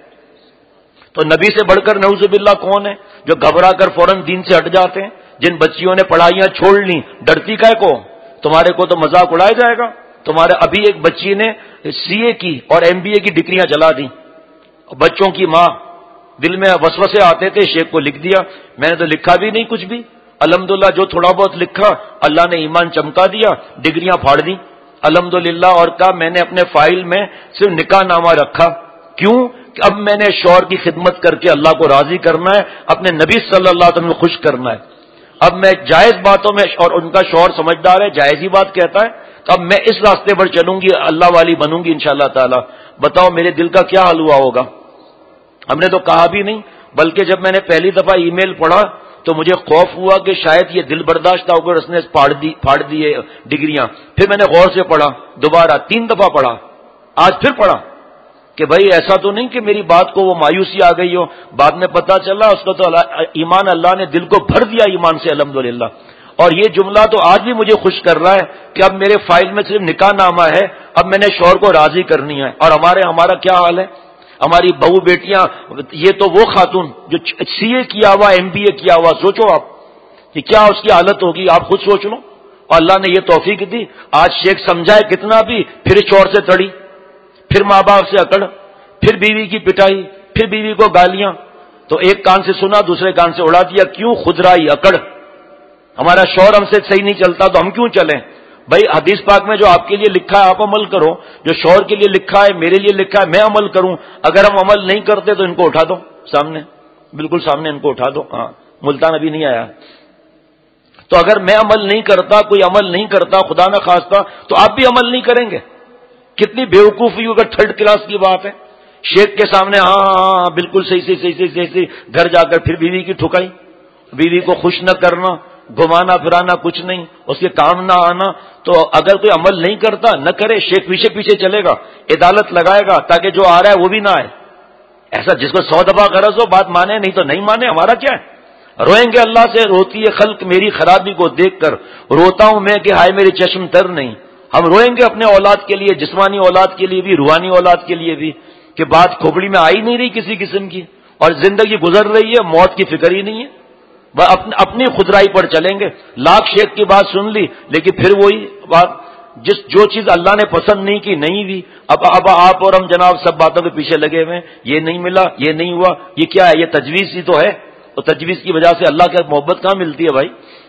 تو نبی سے بڑھ کر نعوذ باللہ کون ہے جو گھبرا کر فوراً دین سے ہٹ جاتے ہیں؟ جن بچیوں نے پڑھائیاں چھوڑ لیں، ڈرتی کائے کو؟ تمہارے کو تو مذاق اڑایا جائے گا. تمہارے ابھی ایک بچی نے CA کی اور MBA کی ڈگریاں چلا دی. بچوں کی ماں، دل میں وسوسے آتے تھے، شیخ کو لکھ دیا. میں نے تو لکھا بھی نہیں کچھ بھی. الحمدللہ جو تھوڑا بہت لکھا اللہ نے ایمان چمکا دیا، ڈگریاں پھاڑ دی الحمدللہ. اور کہا میں نے اپنے فائل میں صرف نکاح نامہ رکھا. کیوں؟ کہ اب میں نے شوہر کی خدمت کر کے اللہ کو راضی کرنا ہے، اپنے نبی صلی اللہ علیہ وسلم کو خوش کرنا ہے. اب میں جائز باتوں میں، اور ان کا شوہر سمجھدار ہے، جائز ہی بات کہتا ہے، تو اب میں اس راستے پر چلوں گی، اللہ والی بنوں گی انشاءاللہ تعالی. بتاؤ میرے دل کا کیا حال ہوا ہوگا. ہم نے تو کہا بھی نہیں، بلکہ جب میں نے پہلی دفعہ ای میل پڑھا تو مجھے خوف ہوا کہ شاید یہ دل برداشت ہو کر اس نے پھاڑ دی ڈگریاں. پھر میں نے غور سے پڑھا، دوبارہ 3 دفعہ پڑھا، آج پھر پڑھا کہ بھائی ایسا تو نہیں کہ میری بات کو وہ مایوسی آ گئی ہو. بعد میں پتا چلا اس کو تو ایمان، اللہ نے دل کو بھر دیا ایمان سے الحمدللہ. اور یہ جملہ تو آج بھی مجھے خوش کر رہا ہے کہ اب میرے فائل میں صرف نکاح نامہ ہے، اب میں نے شوہر کو راضی کرنی ہے. اور ہمارا کیا حال ہے؟ ہماری بہو بیٹیاں، یہ تو وہ خاتون جو CA کیا ہوا، MBA کیا ہوا، سوچو آپ کہ کیا اس کی حالت ہوگی. آپ خود سوچ لو. اور اللہ نے یہ توفیق دی. آج شیخ سمجھائے کتنا بھی، پھر شوہر سے تڑی، پھر ماں باپ سے اکڑ، پھر بیوی کی پٹائی، پھر بیوی کو گالیاں. تو ایک کان سے سنا دوسرے کان سے اڑا دیا. کیوں؟ خدرائی، اکڑ. ہمارا شوہر ہم سے صحیح نہیں چلتا تو ہم کیوں چلیں؟ بھائی حدیث پاک میں جو آپ کے لیے لکھا ہے آپ عمل کرو، جو شوہر کے لیے لکھا ہے میرے لیے لکھا ہے میں عمل کروں. اگر ہم عمل نہیں کرتے تو ان کو اٹھا دو سامنے، بالکل سامنے ان کو اٹھا دو. ہاں ملتان ابھی نہیں آیا. تو اگر میں عمل نہیں کرتا، کوئی عمل نہیں کرتا، خدا نہ خواستہ، تو آپ بھی عمل نہیں کریں گے. کتنی بیوقوفی اگر تھرڈ کلاس کی بات ہے. شیخ کے سامنے ہاں ہاں بالکل صحیح صحیح صحیح صحیح صحیح، گھر جا کر پھر بیوی کی ٹھکائی، بیوی کو خوش نہ کرنا، گھمانا پھرانا کچھ نہیں، اس کے کام نہ آنا. تو اگر کوئی عمل نہیں کرتا نہ کرے، شیخ پیچھے پیچھے چلے گا، عدالت لگائے گا تاکہ جو آ رہا ہے وہ بھی نہ آئے. ایسا جس کو 100 دفعہ غرض ہو بات مانے، نہیں تو نہیں مانے، ہمارا کیا ہے. روئیں گے اللہ سے. روتی ہے خلق میری خرابی کو دیکھ کر، روتا ہوں میں کہ ہائے میرے چشم تر نہیں. ہم روئیں گے اپنے اولاد کے لیے، جسمانی اولاد کے لیے بھی، روحانی اولاد کے لیے بھی، کہ بات کھوپڑی میں آئی نہیں رہی کسی قسم کی، اور زندگی گزر رہی ہے، موت کی فکر ہی نہیں ہے. اپنی خدرائی پر چلیں گے. لاکھ شیخ کی بات سن لی لیکن پھر وہی بات، جو چیز اللہ نے پسند نہیں کی نہیں بھی. اب آپ اور ہم جناب سب باتوں کے پیچھے لگے ہوئے ہیں. یہ نہیں ملا، یہ نہیں ہوا، یہ کیا ہے؟ یہ تجویز ہی تو ہے. اور تجویز کی وجہ سے اللہ کی محبت کہاں ملتی ہے بھائی؟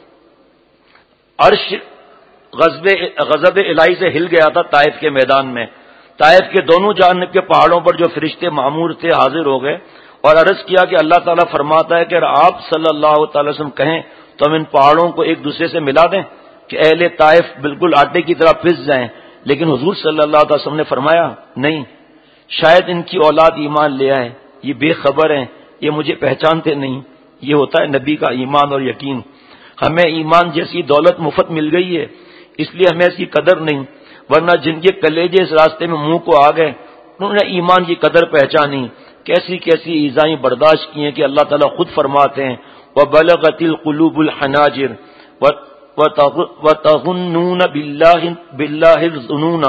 عرش غضب الہی سے ہل گیا تھا طائف کے میدان میں. طائف کے دونوں جانب کے پہاڑوں پر جو فرشتے معمور تھے حاضر ہو گئے اور عرض کیا کہ اللہ تعالیٰ فرماتا ہے کہ اگر آپ صلی اللہ تعالی وسلم کہیں تو ہم ان پہاڑوں کو ایک دوسرے سے ملا دیں کہ اہل طائف بالکل آٹے کی طرح پس جائیں. لیکن حضور صلی اللہ علیہ وسلم نے فرمایا نہیں، شاید ان کی اولاد ایمان لے آئے، یہ بے خبر ہیں، یہ مجھے پہچانتے نہیں. یہ ہوتا ہے نبی کا ایمان اور یقین. ہمیں ایمان جیسی دولت مفت مل گئی ہے اس لیے ہمیں اس کی قدر نہیں، ورنہ جن کے کلیجے اس راستے میں منہ کو آ گئے انہوں نے ایمان کی قدر پہچانی، کیسی کیسی ایذائیں برداشت کی ہیں کہ اللہ تعالیٰ خود فرماتے ہیں وَبَلَغَتِ الْقُلُوبُ الْحَنَاجِرَ وَتَظُنُّونَ بِاللَّهِ الظُّنُونَ،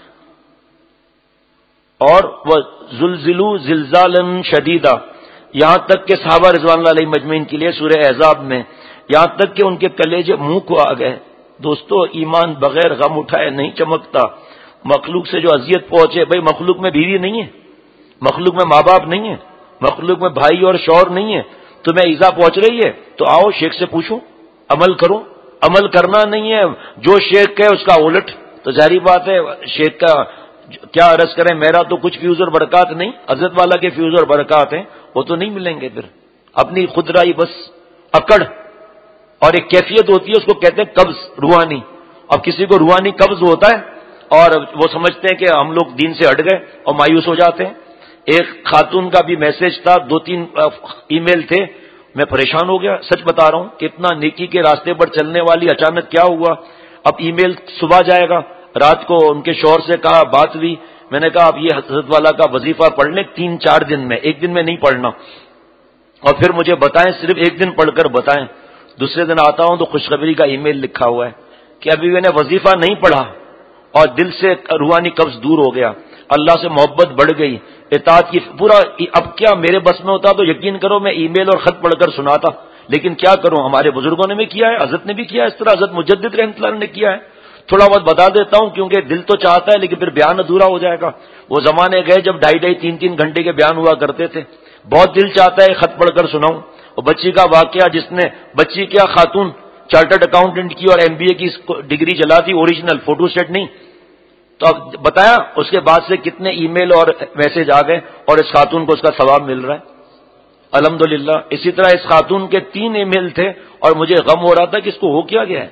اور وَزُلْزِلُوا زِلْزَالًا شَدِيدًا، یہاں تک کہ صحابہ رضوان اللہ علیہ مجمعین کے لیے سورہ احزاب میں یہاں تک کہ ان کے کلیجے منہ کو آ گئے. دوستو ایمان بغیر غم اٹھائے نہیں چمکتا. مخلوق سے جو اذیت پہنچے، بھائی مخلوق میں بیوی نہیں ہے، مخلوق میں ماں باپ نہیں ہے، مخلوق میں بھائی اور شوہر نہیں ہے، تمہیں ایذا پہنچ رہی ہے تو آؤ شیخ سے پوچھو، عمل کرو. عمل کرنا نہیں ہے، جو شیخ کہے اس کا الٹ. تو ظاہری بات ہے شیخ کا کیا عرض کریں، میرا تو کچھ فیوز اور برکات نہیں، حضرت والا کے فیوز اور برکات ہیں، وہ تو نہیں ملیں گے. پھر اپنی خدرائی، بس اکڑ. اور ایک کیفیت ہوتی ہے اس کو کہتے ہیں قبض، روحانی. اب کسی کو روحانی قبض ہوتا ہے اور وہ سمجھتے ہیں کہ ہم لوگ دین سے ہٹ گئے اور مایوس ہو جاتے ہیں. ایک خاتون کا بھی میسج تھا، 2-3 ای میل تھے، میں پریشان ہو گیا، سچ بتا رہا ہوں. کتنا نیکی کے راستے پر چلنے والی اچانک کیا ہوا. اب ای میل صبح جائے گا، رات کو ان کے شوہر سے کہا، بات ہوئی، میں نے کہا اب یہ حضرت والا کا وظیفہ پڑھ لیں 3-4 دن میں، ایک دن میں نہیں پڑھنا، اور پھر مجھے بتائیں، صرف ایک دن پڑھ کر بتائیں. دوسرے دن آتا ہوں تو خوشخبری کا ای میل لکھا ہوا ہے کہ ابھی میں نے وظیفہ نہیں پڑھا اور دل سے روحانی قبض دور ہو گیا، اللہ سے محبت بڑھ گئی، اطاعت کی پورا. اب کیا میرے بس میں ہوتا تو یقین کرو میں ای میل اور خط پڑھ کر سناتا، لیکن کیا کروں، ہمارے بزرگوں نے بھی کیا ہے، حضرت نے بھی کیا اس طرح، حضرت مجدد رحمۃ اللہ نے کیا ہے. تھوڑا بہت بتا دیتا ہوں کیونکہ دل تو چاہتا ہے لیکن پھر بیان ادھورا ہو جائے گا. وہ زمانے گئے جب 2.5-3 گھنٹے کے بیان ہوا کرتے تھے. بہت دل چاہتا ہے خط پڑھ کر سناؤں. اور بچی کا واقعہ، جس نے بچی کیا خاتون چارٹرڈ اکاؤنٹنٹ کی اور MBA کی ڈگری چلا تھی، اوریجنل فوٹو سیٹ نہیں. تو اب بتایا اس کے بعد سے کتنے ای میل اور میسج آ گئے اور اس خاتون کو اس کا ثواب مل رہا ہے الحمدللہ. اسی طرح اس خاتون کے 3 ای میل تھے اور مجھے غم ہو رہا تھا کہ اس کو ہو کیا گیا ہے،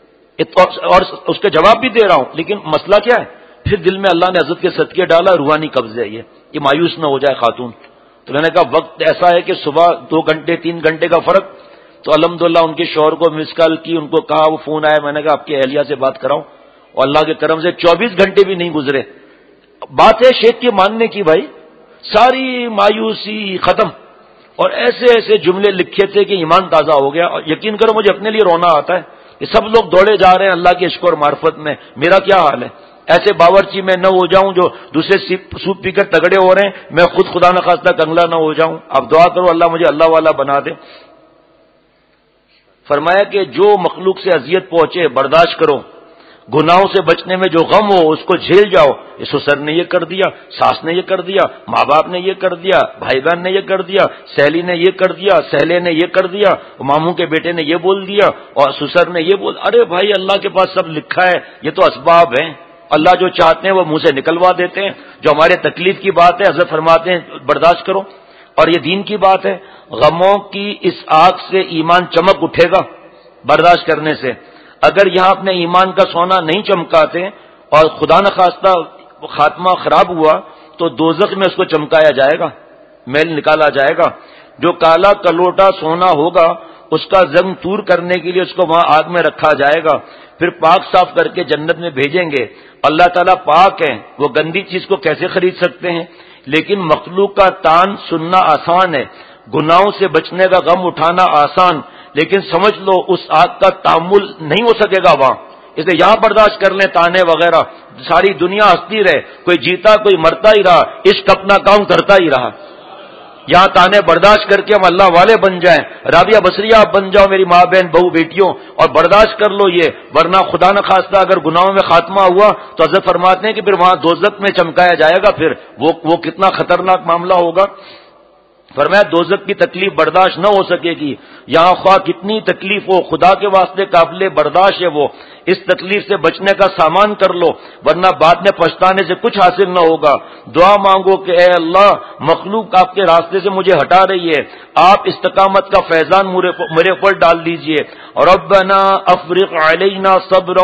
اور اس کے جواب بھی دے رہا ہوں، لیکن مسئلہ کیا ہے، پھر دل میں اللہ نے حضرت کے صدقے ڈالا، روحانی قبض ہے یہ مایوس نہ ہو جائے خاتون. تو میں نے کہا وقت ایسا ہے کہ صبح 2 گھنٹے 3 گھنٹے کا فرق. تو الحمدللہ ان کے شوہر کو مس کال کی، ان کو کہا، وہ فون آیا، میں نے کہا آپ کی اہلیہ سے بات کراؤں، اور اللہ کے کرم سے 24 گھنٹے بھی نہیں گزرے. بات ہے شیخ کے ماننے کی بھائی، ساری مایوسی ختم، اور ایسے ایسے جملے لکھے تھے کہ ایمان تازہ ہو گیا. اور یقین کرو مجھے اپنے لیے رونا آتا ہے کہ سب لوگ دوڑے جا رہے ہیں اللہ کے عشق اور معرفت میں، میرا کیا حال ہے. ایسے باورچی میں نہ ہو جاؤں جو دوسرے سوپ پی کر تگڑے ہو رہے ہیں، میں خود خدا نہ خواستہ کنگلا نہ ہو جاؤں. اب دعا کرو اللہ مجھے اللہ والا بنا دے. فرمایا کہ جو مخلوق سے اذیت پہنچے برداشت کرو، گناہوں سے بچنے میں جو غم ہو اس کو جھیل جاؤ. اس سسر نے یہ کر دیا، ساس نے یہ کر دیا، ماں باپ نے یہ کر دیا، بھائی بہن نے یہ کر دیا، سہیلی نے یہ کر دیا، سہلے نے یہ کر دیا، ماموں کے بیٹے نے یہ بول دیا اور سسر نے یہ بول. ارے بھائی اللہ کے پاس سب لکھا ہے، یہ تو اسباب ہیں. اللہ جو چاہتے ہیں وہ منہ سے نکلوا دیتے ہیں. جو ہمارے تکلیف کی بات ہے حضرت فرماتے ہیں برداشت کرو. اور یہ دین کی بات ہے. غموں کی اس آگ سے ایمان چمک اٹھے گا برداشت کرنے سے. اگر یہاں اپنے ایمان کا سونا نہیں چمکاتے اور خدا نخواستہ خاتمہ خراب ہوا تو دوزخ میں اس کو چمکایا جائے گا، میل نکالا جائے گا. جو کالا کلوٹا سونا ہوگا اس کا زنگ تور کرنے کے لیے اس کو وہاں آگ میں رکھا جائے گا. پھر پاک صاف کر کے جنت میں بھیجیں گے. اللہ تعالیٰ پاک ہے، وہ گندی چیز کو کیسے خرید سکتے ہیں؟ لیکن مخلوق کا تان سننا آسان ہے، گناہوں سے بچنے کا غم اٹھانا آسان. لیکن سمجھ لو اس آگ کا تعامل نہیں ہو سکے گا وہاں. اس لیے یہاں برداشت کر لیں تانے وغیرہ، ساری دنیا ہنستی رہے، کوئی جیتا کوئی مرتا ہی رہا، عشق اپنا کام کرتا ہی رہا. یہاں تانے برداشت کر کے ہم اللہ والے بن جائیں، رابعہ بصریہ آپ بن جاؤ میری ماں بہن بہو بیٹیوں، اور برداشت کر لو یہ. ورنہ خدا نہ خواستہ اگر گناہوں میں خاتمہ ہوا تو حضرت فرماتے ہیں کہ پھر وہاں دوزخ میں چمکایا جائے گا. پھر وہ کتنا خطرناک معاملہ ہوگا. فرمایا دوزخ کی تکلیف برداشت نہ ہو سکے گی. یہاں خواہ کتنی تکلیف ہو خدا کے واسطے قابل برداشت ہے وہ. اس تکلیف سے بچنے کا سامان کر لو ورنہ بعد میں پچھتانے سے کچھ حاصل نہ ہوگا. دعا مانگو کہ اے اللہ مخلوق آپ کے راستے سے مجھے ہٹا رہی ہے، آپ استقامت کا فیضان میرے اوپر ڈال دیجئے. ربنا افرغ علینا صبرا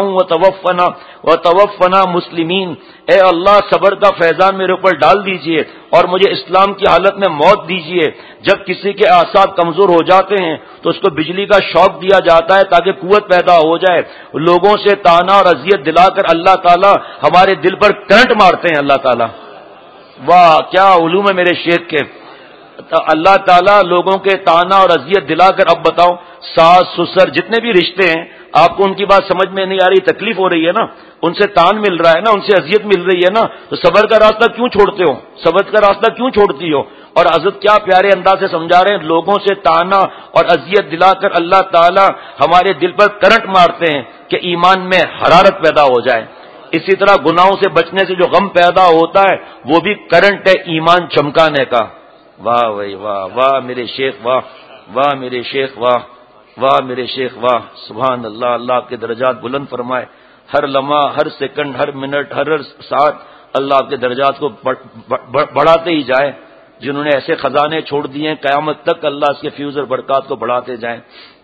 وتوفنا مسلمین. اے اللہ صبر کا فیضان میرے اوپر ڈال دیجئے اور مجھے اسلام کی حالت میں موت دیجئے. جب کسی کے اعصاب کمزور ہو جاتے ہیں تو اس کو بجلی کا شوق دیا جاتا ہے تاکہ قوت پیدا ہو جائے. لوگوں سے تانا اور اذیت دلا کر اللہ تعالیٰ ہمارے دل پر کرنٹ مارتے ہیں. اللہ تعالیٰ واہ کیا علوم ہے میرے شیخ کے. اللہ تعالیٰ لوگوں کے تانا اور اذیت دلا کر، اب بتاؤ ساس سسر جتنے بھی رشتے ہیں آپ کو ان کی بات سمجھ میں نہیں آ رہی، تکلیف ہو رہی ہے نا، ان سے تان مل رہا ہے نا، ان سے اذیت مل رہی ہے نا، تو صبر کا راستہ کیوں چھوڑتے ہو؟ صبر کا راستہ کیوں چھوڑتی ہو؟ اور حضرت کیا پیارے انداز سے سمجھا رہے ہیں، لوگوں سے تانا اور اذیت دلا کر اللہ تعالیٰ ہمارے دل پر کرنٹ مارتے ہیں کہ ایمان میں حرارت پیدا ہو جائے. اسی طرح گناہوں سے بچنے سے جو غم پیدا ہوتا ہے وہ بھی کرنٹ ہے ایمان چمکانے کا. واہ بھائی واہ، واہ میرے شیخ، واہ واہ میرے شیخ، واہ واہ میرے شیخ، واہ سبحان اللہ. اللہ آپ کے درجات بلند فرمائے. ہر لمحہ، ہر سیکنڈ، ہر منٹ، ہر ساتھ اللہ آپ کے درجات کو بڑھاتے ہی جائے. جنہوں نے ایسے خزانے چھوڑ دیے ہیں قیامت تک اللہ اس کے فیوز اور برکات کو بڑھاتے جائیں.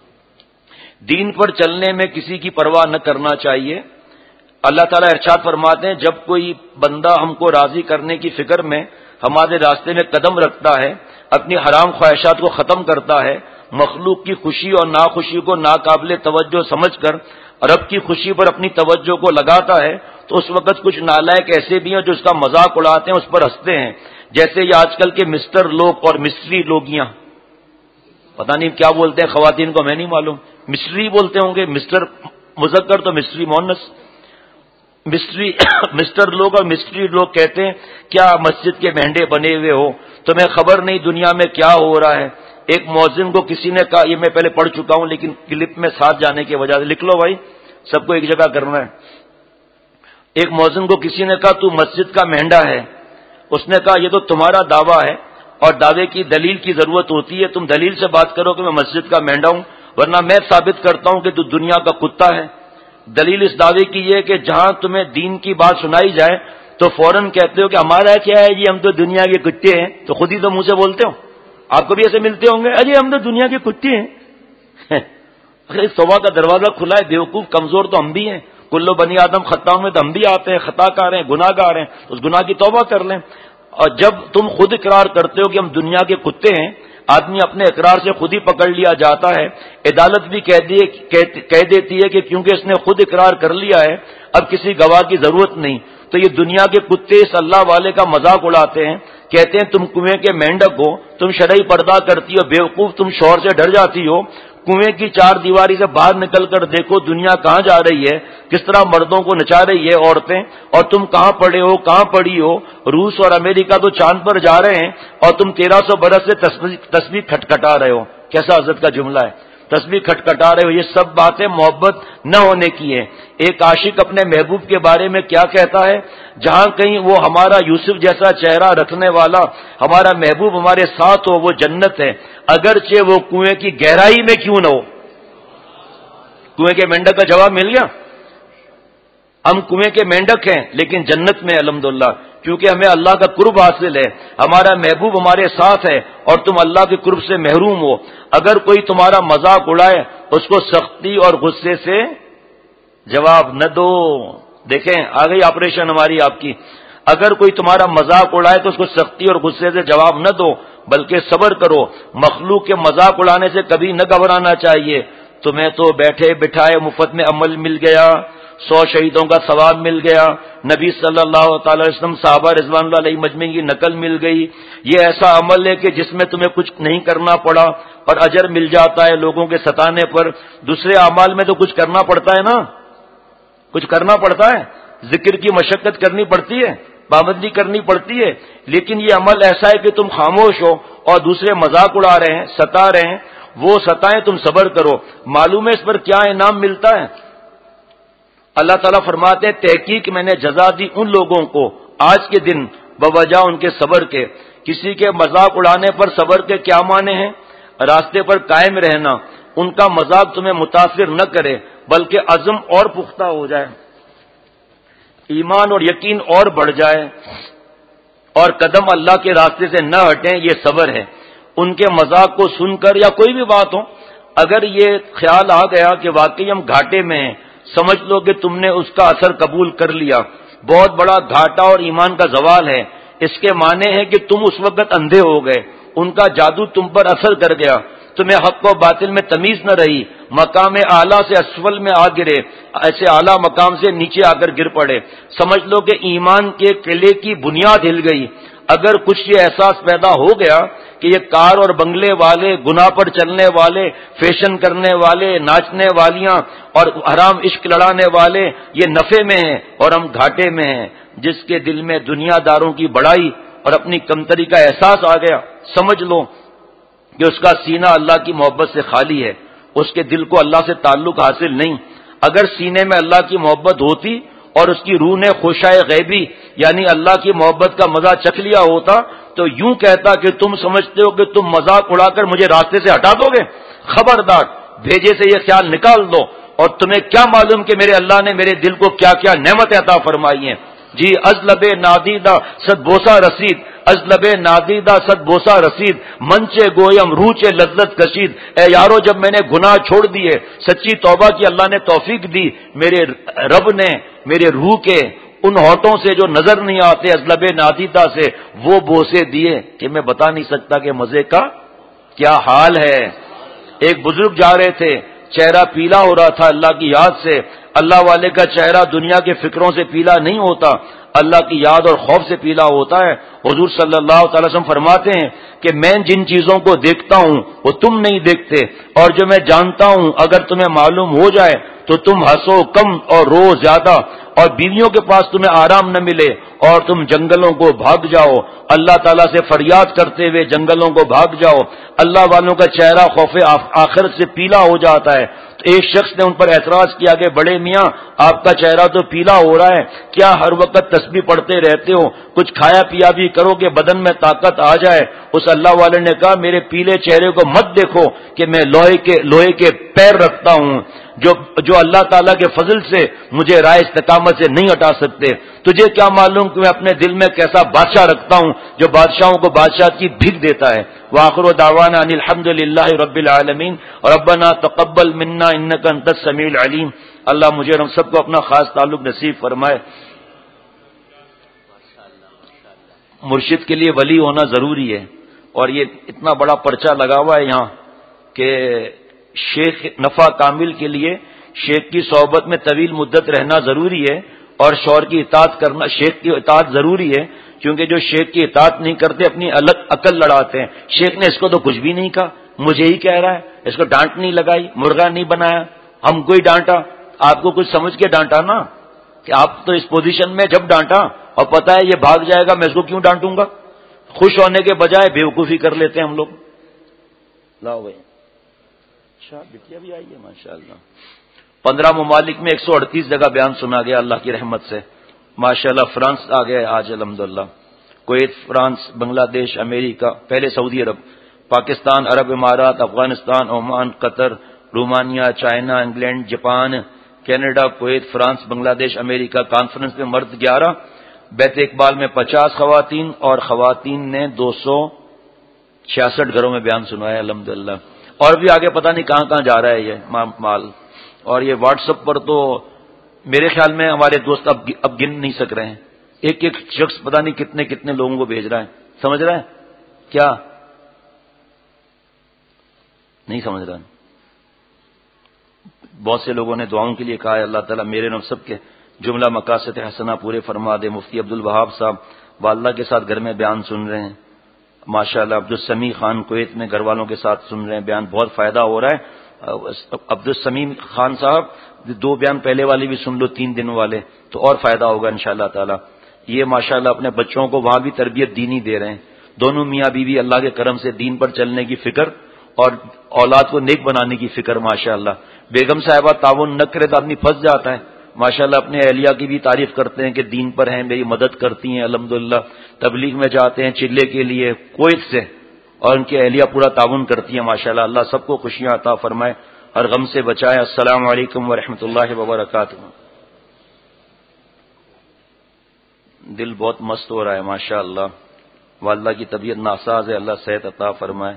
دین پر چلنے میں کسی کی پرواہ نہ کرنا چاہیے. اللہ تعالیٰ ارشاد فرماتے ہیں جب کوئی بندہ ہم کو راضی کرنے کی فکر میں ہمارے راستے میں قدم رکھتا ہے، اپنی حرام خواہشات کو ختم کرتا ہے، مخلوق کی خوشی اور ناخوشی کو ناقابل توجہ سمجھ کر رب کی خوشی پر اپنی توجہ کو لگاتا ہے، تو اس وقت کچھ نالائق ایسے بھی ہیں جو اس کا مذاق اڑاتے ہیں، اس پر ہنستے ہیں. جیسے یہ آج کل کے مسٹر لوگ اور مسٹری لوگیاں، پتہ نہیں کیا بولتے ہیں خواتین کو میں نہیں معلوم، مسٹری بولتے ہوں گے، مسٹر مذکر تو مسٹری مؤنث. مسٹر لوگ اور مسٹری لوگ کہتے ہیں کیا مسجد کے مہنڈے بنے ہوئے ہو، تمہیں خبر نہیں دنیا میں کیا ہو رہا ہے. ایک مؤذن کو کسی نے کہا، یہ میں پہلے پڑھ چکا ہوں لیکن کلپ میں ساتھ جانے کی وجہ سے لکھ لو بھائی، سب کو ایک جگہ کرنا ہے. ایک مؤذن کو کسی نے کہا تو مسجد کا مہنڈا ہے. اس نے کہا یہ تو تمہارا دعویٰ ہے اور دعوے کی دلیل کی ضرورت ہوتی ہے، تم دلیل سے بات کرو کہ میں مسجد کا مہنڈا ہوں، ورنہ میں ثابت کرتا ہوں کہ تو دنیا کا کتا ہے. دلیل اس دعوے کی یہ کہ جہاں تمہیں دین کی بات سنائی جائے تو فوراً کہتے ہو کہ ہمارا کیا ہے جی، ہم تو دنیا کے کتے ہیں. تو خود ہی تو منہ سے بولتے ہو. آپ کو بھی ایسے ملتے ہوں گے، اجی ہم تو دنیا کے کتے ہیں. توبہ کا دروازہ کھلا ہے، بیوقوف کمزور تو ہم بھی ہیں. کلو بنی آدم خطاؤں میں تو ہم بھی آتے ہیں، خطا کار ہیں، گناہ گار ہیں. اس گناہ کی توبہ کر لیں. اور جب تم خود اقرار کرتے ہو کہ ہم دنیا کے کتے ہیں، آدمی اپنے اقرار سے خود ہی پکڑ لیا جاتا ہے. عدالت بھی کہہ دیتی ہے کہ کیونکہ اس نے خود اقرار کر لیا ہے اب کسی گواہ کی ضرورت نہیں. تو یہ دنیا کے کتے اس اللہ والے کا مذاق اڑاتے ہیں، کہتے ہیں تم کنویں کے مینڈک ہو، تم شرعی پردہ کرتی ہو، بیوقوف تم شوہر سے ڈر جاتی ہو. کنویں کی چار دیواری سے باہر نکل کر دیکھو دنیا کہاں جا رہی ہے، کس طرح مردوں کو نچا رہی ہے عورتیں، اور تم کہاں پڑے ہو، کہاں پڑی ہو. روس اور امریکہ تو چاند پر جا رہے ہیں اور تم 1300 برس سے تسبیح کھٹکھٹا رہے ہو. کیسا عزت کا جملہ ہے. تسبیح کھٹکھٹا رہے ہو، یہ سب باتیں محبت نہ ہونے کی ہیں۔ ایک عاشق اپنے محبوب کے بارے میں کیا کہتا ہے؟ جہاں کہیں وہ ہمارا یوسف جیسا چہرہ رکھنے والا ہمارا محبوب ہمارے ساتھ ہو، وہ جنت ہے، اگرچہ وہ کنویں کی گہرائی میں کیوں نہ ہو۔ کنویں کے مینڈک کا جواب مل گیا؟ ہم کنویں کے مینڈک ہیں لیکن جنت میں الحمدللہ، کیونکہ ہمیں اللہ کا قرب حاصل ہے، ہمارا محبوب ہمارے ساتھ ہے اور تم اللہ کے قرب سے محروم ہو۔ اگر کوئی تمہارا مذاق اڑائے اس کو سختی اور غصے سے جواب نہ دو۔ دیکھیں آ گئی آپریشن ہماری آپ کی۔ اگر کوئی تمہارا مذاق اڑائے تو اس کو سختی اور غصے سے جواب نہ دو بلکہ صبر کرو۔ مخلوق کے مذاق اڑانے سے کبھی نہ گھبرانا چاہیے۔ تمہیں تو بیٹھے بٹھائے مفت میں عمل مل گیا، 100 شہیدوں کا ثواب مل گیا، نبی صلی اللہ تعالی علیہ وسلم صحابہ رضوان اللہ علیہ مجمعین کی نقل مل گئی۔ یہ ایسا عمل ہے کہ جس میں تمہیں کچھ نہیں کرنا پڑا اور اجر مل جاتا ہے لوگوں کے ستانے پر۔ دوسرے اعمال میں تو کچھ کرنا پڑتا ہے نا، کچھ کرنا پڑتا ہے، ذکر کی مشقت کرنی پڑتی ہے، پابندی کرنی پڑتی ہے، لیکن یہ عمل ایسا ہے کہ تم خاموش ہو اور دوسرے مذاق اڑا رہے ہیں، ستا رہے ہیں، وہ ستائیں تم صبر کرو۔ معلوم ہے اس پر کیا انعام ملتا ہے؟ اللہ تعالیٰ فرماتے ہیں تحقیق میں نے جزا دی ان لوگوں کو آج کے دن بوجہ ان کے صبر کے۔ کسی کے مذاق اڑانے پر صبر کے کیا معنی ہیں؟ راستے پر قائم رہنا، ان کا مذاق تمہیں متاثر نہ کرے بلکہ عزم اور پختہ ہو جائے، ایمان اور یقین اور بڑھ جائے اور قدم اللہ کے راستے سے نہ ہٹیں، یہ صبر ہے۔ ان کے مذاق کو سن کر یا کوئی بھی بات ہو، اگر یہ خیال آ گیا کہ واقعی ہم گھاٹے میں ہیں، سمجھ لو کہ تم نے اس کا اثر قبول کر لیا۔ بہت بڑا گھاٹا اور ایمان کا زوال ہے۔ اس کے معنی ہے کہ تم اس وقت اندھے ہو گئے، ان کا جادو تم پر اثر کر گیا، تمہیں حق و باطل میں تمیز نہ رہی، مقام اعلیٰ سے اسفل میں آ گرے، ایسے اعلیٰ مقام سے نیچے آ کر گر پڑے۔ سمجھ لو کہ ایمان کے قلعے کی بنیاد ہل گئی۔ اگر کچھ یہ احساس پیدا ہو گیا کہ یہ کار اور بنگلے والے، گناہ پر چلنے والے، فیشن کرنے والے، ناچنے والیاں اور حرام عشق لڑانے والے یہ نفع میں ہیں اور ہم گھاٹے میں ہیں، جس کے دل میں دنیا داروں کی بڑائی اور اپنی کمتری کا احساس آ گیا، سمجھ لو کہ اس کا سینہ اللہ کی محبت سے خالی ہے، اس کے دل کو اللہ سے تعلق حاصل نہیں۔ اگر سینے میں اللہ کی محبت ہوتی اور اس کی روح نے خوشائے غیبی یعنی اللہ کی محبت کا مزہ چکھ لیا ہوتا تو یوں کہتا کہ تم سمجھتے ہو کہ تم مذاق اڑا کر مجھے راستے سے ہٹا دو گے؟ خبردار، بھیجے سے یہ خیال نکال دو۔ اور تمہیں کیا معلوم کہ میرے اللہ نے میرے دل کو کیا کیا نعمت عطا فرمائی ہیں۔ جی ازلب نادیدہ صد بوسا رسید، ازلب نادیدہ صد بوسا رسید، منچے گویم روچے لذت کشید۔ اے یارو جب میں نے گناہ چھوڑ دیے، سچی توبہ کی اللہ نے توفیق دی، میرے رب نے میرے روح کے ان ہونٹوں سے جو نظر نہیں آتے ازلب نادیدہ سے وہ بوسے دیے کہ میں بتا نہیں سکتا کہ مزے کا کیا حال ہے۔ ایک بزرگ جا رہے تھے، چہرہ پیلا ہو رہا تھا اللہ کی یاد سے۔ اللہ والے کا چہرہ دنیا کے فکروں سے پیلا نہیں ہوتا، اللہ کی یاد اور خوف سے پیلا ہوتا ہے۔ حضور صلی اللہ تعالی وسلم فرماتے ہیں کہ میں جن چیزوں کو دیکھتا ہوں وہ تم نہیں دیکھتے، اور جو میں جانتا ہوں اگر تمہیں معلوم ہو جائے تو تم ہنسو کم اور رو زیادہ، اور بیویوں کے پاس تمہیں آرام نہ ملے اور تم جنگلوں کو بھاگ جاؤ، اللہ تعالیٰ سے فریاد کرتے ہوئے جنگلوں کو بھاگ جاؤ۔ اللہ والوں کا چہرہ خوف آخرت سے پیلا ہو جاتا ہے۔ تو ایک شخص نے ان پر اعتراض کیا کہ بڑے میاں آپ کا چہرہ تو پیلا ہو رہا ہے، کیا ہر وقت تسبیح پڑھتے رہتے ہو؟ کچھ کھایا پیا بھی کرو کہ بدن میں طاقت آ جائے۔ اس اللہ والے نے کہا میرے پیلے چہرے کو مت دیکھو کہ میں لوہے کے پیر رکھتا ہوں جو اللہ تعالیٰ کے فضل سے مجھے راہ استقامت سے نہیں ہٹا سکتے۔ تجھے کیا معلوم کہ میں اپنے دل میں کیسا بادشاہ رکھتا ہوں جو بادشاہوں کو بادشاہ کی بھیک دیتا ہے۔ وآخر دعوانا ان الحمد للہ رب العالمین ربنا تقبل منا انک انت السمیع العلیم۔ اللہ مجھے اور ہم سب کو اپنا خاص تعلق نصیب فرمائے۔ مرشد کے لیے ولی ہونا ضروری ہے، اور یہ اتنا بڑا پرچہ لگا ہوا ہے یہاں کہ شیخ نفع کامل کے لیے شیخ کی صحبت میں طویل مدت رہنا ضروری ہے، اور شوہر کی اطاعت کرنا، شیخ کی اطاعت ضروری ہے، کیونکہ جو شیخ کی اطاعت نہیں کرتے اپنی الگ عقل لڑاتے ہیں۔ شیخ نے اس کو تو کچھ بھی نہیں کہا، مجھے ہی کہہ رہا ہے، اس کو ڈانٹ نہیں لگائی، مرغا نہیں بنایا، ہم کو ہی ڈانٹا۔ آپ کو کچھ سمجھ کے ڈانٹا نا، کہ آپ تو اس پوزیشن میں جب ڈانٹا اور پتا ہے یہ بھاگ جائے گا، میں اس کو کیوں ڈانٹوں گا؟ خوش ہونے کے بجائے بیوقوفی کر لیتے ہیں ہم لوگ۔ لاؤ بھائی اچھا بٹیا بھی آئی ہے ماشاء اللہ. 15 ممالک میں 138 جگہ بیان سنا گیا اللہ کی رحمت سے ماشاء اللہ. فرانس آ گیا آج الحمدللہ. کویت، فرانس، بنگلہ دیش، امریکہ، پہلے سعودی عرب، پاکستان، عرب امارات، افغانستان، عمان، قطر، رومانیہ، China, England, Japan, Canada, Kuwait, France, Bangladesh, امریکہ. کانفرنس میں مرد 11، بیت اقبال میں 50 خواتین، اور خواتین نے 266 گھروں میں بیان سنوایا الحمدللہ. اور بھی آگے پتہ نہیں کہاں کہاں جا رہا ہے یہ مال. اور یہ واٹس ایپ پر تو میرے خیال میں ہمارے دوست اب گن نہیں سک رہے ہیں. ایک ایک شخص پتہ نہیں کتنے کتنے لوگوں کو بھیج رہا ہے. سمجھ رہا ہے کیا؟ نہیں سمجھ رہا. بہت سے لوگوں نے دعاؤں کے لیے کہا ہے اللہ تعالیٰ میرے اور سب کے جملہ مقاصد حسنہ پورے فرما دے. مفتی عبد الوہاب صاحب والدہ کے ساتھ گھر میں بیان سن رہے ہیں ماشاءاللہ. عبدالسمیع خان کویت میں گھر والوں کے ساتھ سن رہے ہیں بیان. بہت فائدہ ہو رہا ہے. عبدالسمیع خان صاحب 2 بیان پہلے والے بھی سن لو 3 دنوں والے تو اور فائدہ ہوگا انشاءاللہ تعالی. یہ ماشاءاللہ اپنے بچوں کو وہاں بھی تربیت دینی دے رہے ہیں. دونوں میاں بیوی اللہ کے کرم سے دین پر چلنے کی فکر اور اولاد کو نیک بنانے کی فکر ماشاءاللہ. بیگم صاحبہ تعاون نہ کرے تو آدمی پھنس جاتا ہے ماشاءاللہ. اپنے اہلیہ کی بھی تعریف کرتے ہیں کہ دین پر ہیں, میری مدد کرتی ہیں الحمدللہ. تبلیغ میں جاتے ہیں چلے کے لیے کویت سے اور ان کی اہلیہ پورا تعاون کرتی ہیں ماشاءاللہ. اللہ سب کو خوشیاں عطا فرمائے, ہر غم سے بچائے. السلام علیکم ورحمۃ اللہ وبرکاتہ. دل بہت مست ہو رہا ہے ماشاءاللہ. والدہ کی طبیعت ناساز ہے, اللہ صحت عطا فرمائے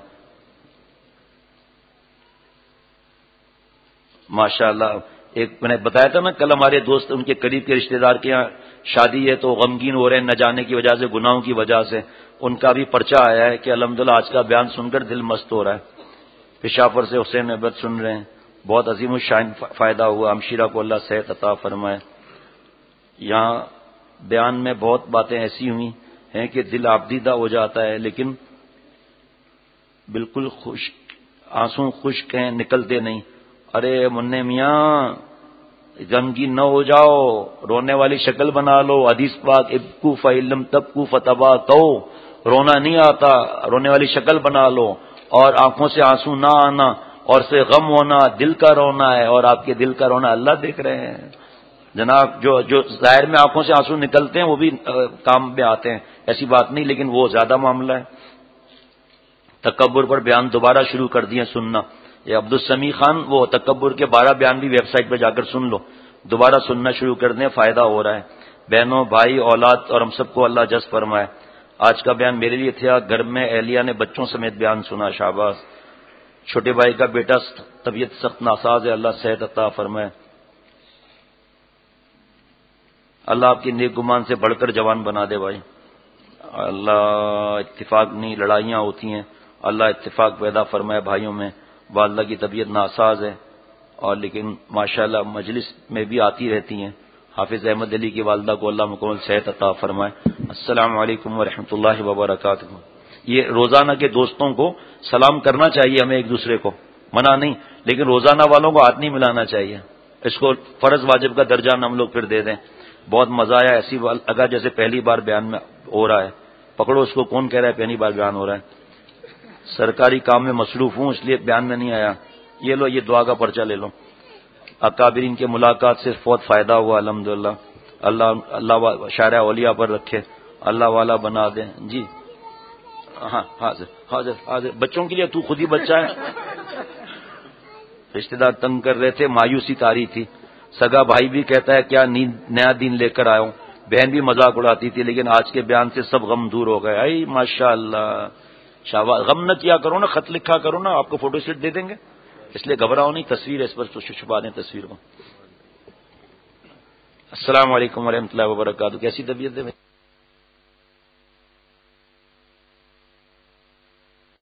ماشاءاللہ. ایک میں نے بتایا تھا نا کل ہمارے دوست ان کے قریب کے رشتہ دار کے یہاں شادی ہے تو غمگین ہو رہے ہیں نہ جانے کی وجہ سے, گناہوں کی وجہ سے. ان کا بھی پرچہ آیا ہے کہ الحمدللہ آج کا بیان سن کر دل مست ہو رہا ہے. پشاور سے حسین عبد سن رہے ہیں, بہت عظیم الشان فائدہ ہوا. ہمشیرہ کو اللہ صحت عطا فرمائے. یہاں بیان میں بہت باتیں ایسی ہوئی ہیں کہ دل آبدیدہ ہو جاتا ہے, لیکن بالکل خشک آنسو خشک ہیں نکلتے نہیں. ارے منع میاں غمگین نہ ہو جاؤ, رونے والی شکل بنا لو. حدیث پاک ابکو فعلم تبکو فتبا تو رونا نہیں آتا, رونے والی شکل بنا لو. اور آنکھوں سے آنسو نہ آنا اور سے غم ہونا دل کا رونا ہے, اور آپ کے دل کا رونا اللہ دیکھ رہے ہیں جناب. جو ظاہر میں آنکھوں سے آنسو نکلتے ہیں وہ بھی کام میں آتے ہیں, ایسی بات نہیں, لیکن وہ زیادہ معاملہ ہے. تکبر پر بیان دوبارہ شروع کر دیے سننا. یہ عبدالسمیع خان وہ تکبر کے 12 بیان بھی ویب سائٹ پہ جا کر سن لو, دوبارہ سننا شروع کر دیں, فائدہ ہو رہا ہے. بہنوں, بھائی, اولاد اور ہم سب کو اللہ جذب فرمائے. آج کا بیان میرے لیے تھا. گھر میں اہلیہ نے بچوں سمیت بیان سنا, شاباش. چھوٹے بھائی کا بیٹا طبیعت سخت ناساز ہے, اللہ صحت عطا فرمائے. اللہ آپ کی نیک گمان سے بڑھ کر جوان بنا دے بھائی. اللہ اتفاق نہیں لڑائیاں ہوتی ہیں, اللہ اتفاق پیدا فرمائے بھائیوں میں. والدہ کی طبیعت ناساز ہے اور لیکن ماشاءاللہ مجلس میں بھی آتی رہتی ہیں. حافظ احمد علی کی والدہ کو اللہ مکمل صحت عطا فرمائے. السلام علیکم ورحمۃ اللہ وبرکاتہ. یہ روزانہ کے دوستوں کو سلام کرنا چاہیے ہمیں ایک دوسرے کو, منع نہیں, لیکن روزانہ والوں کو ہاتھ نہیں ملانا چاہیے. اس کو فرض واجب کا درجہ ہم لوگ پھر دے دیں. بہت مزہ آیا. ایسی اگر جیسے پہلی بار بیان میں ہو رہا ہے, پکڑو اس کو, کون کہہ رہا ہے پہلی بار بیان ہو رہا ہے؟ سرکاری کام میں مصروف ہوں اس لیے بیان میں نہیں آیا. یہ لو, یہ دعا کا پرچہ لے لو. اکابرین کے ملاقات سے بہت فائدہ ہوا الحمدللہ. اللہ شارع اولیاء پر رکھے, اللہ والا بنا دے. جی ہاں, حاضر حاضر حاضر. بچوں کے لیے تو خود ہی بچہ ہے. رشتہ دار تنگ کر رہے تھے, مایوسی تاری تھی. سگا بھائی بھی کہتا ہے کیا نیا دین لے کر آیا ہوں. بہن بھی مذاق اڑاتی تھی, لیکن آج کے بیان سے سب غم دور ہو گئے. ائی ماشاءاللہ, شاباش. غم نہ کیا کرو نا, خط لکھا کرو نا, آپ کو فوٹو سیٹ دے دیں گے, اس لیے گھبراؤ نہیں. تصویر اس پر چھپا دیں تصویر کو. السلام علیکم ورحمۃ اللہ وبرکاتہ. کیسی طبیعت ہے؟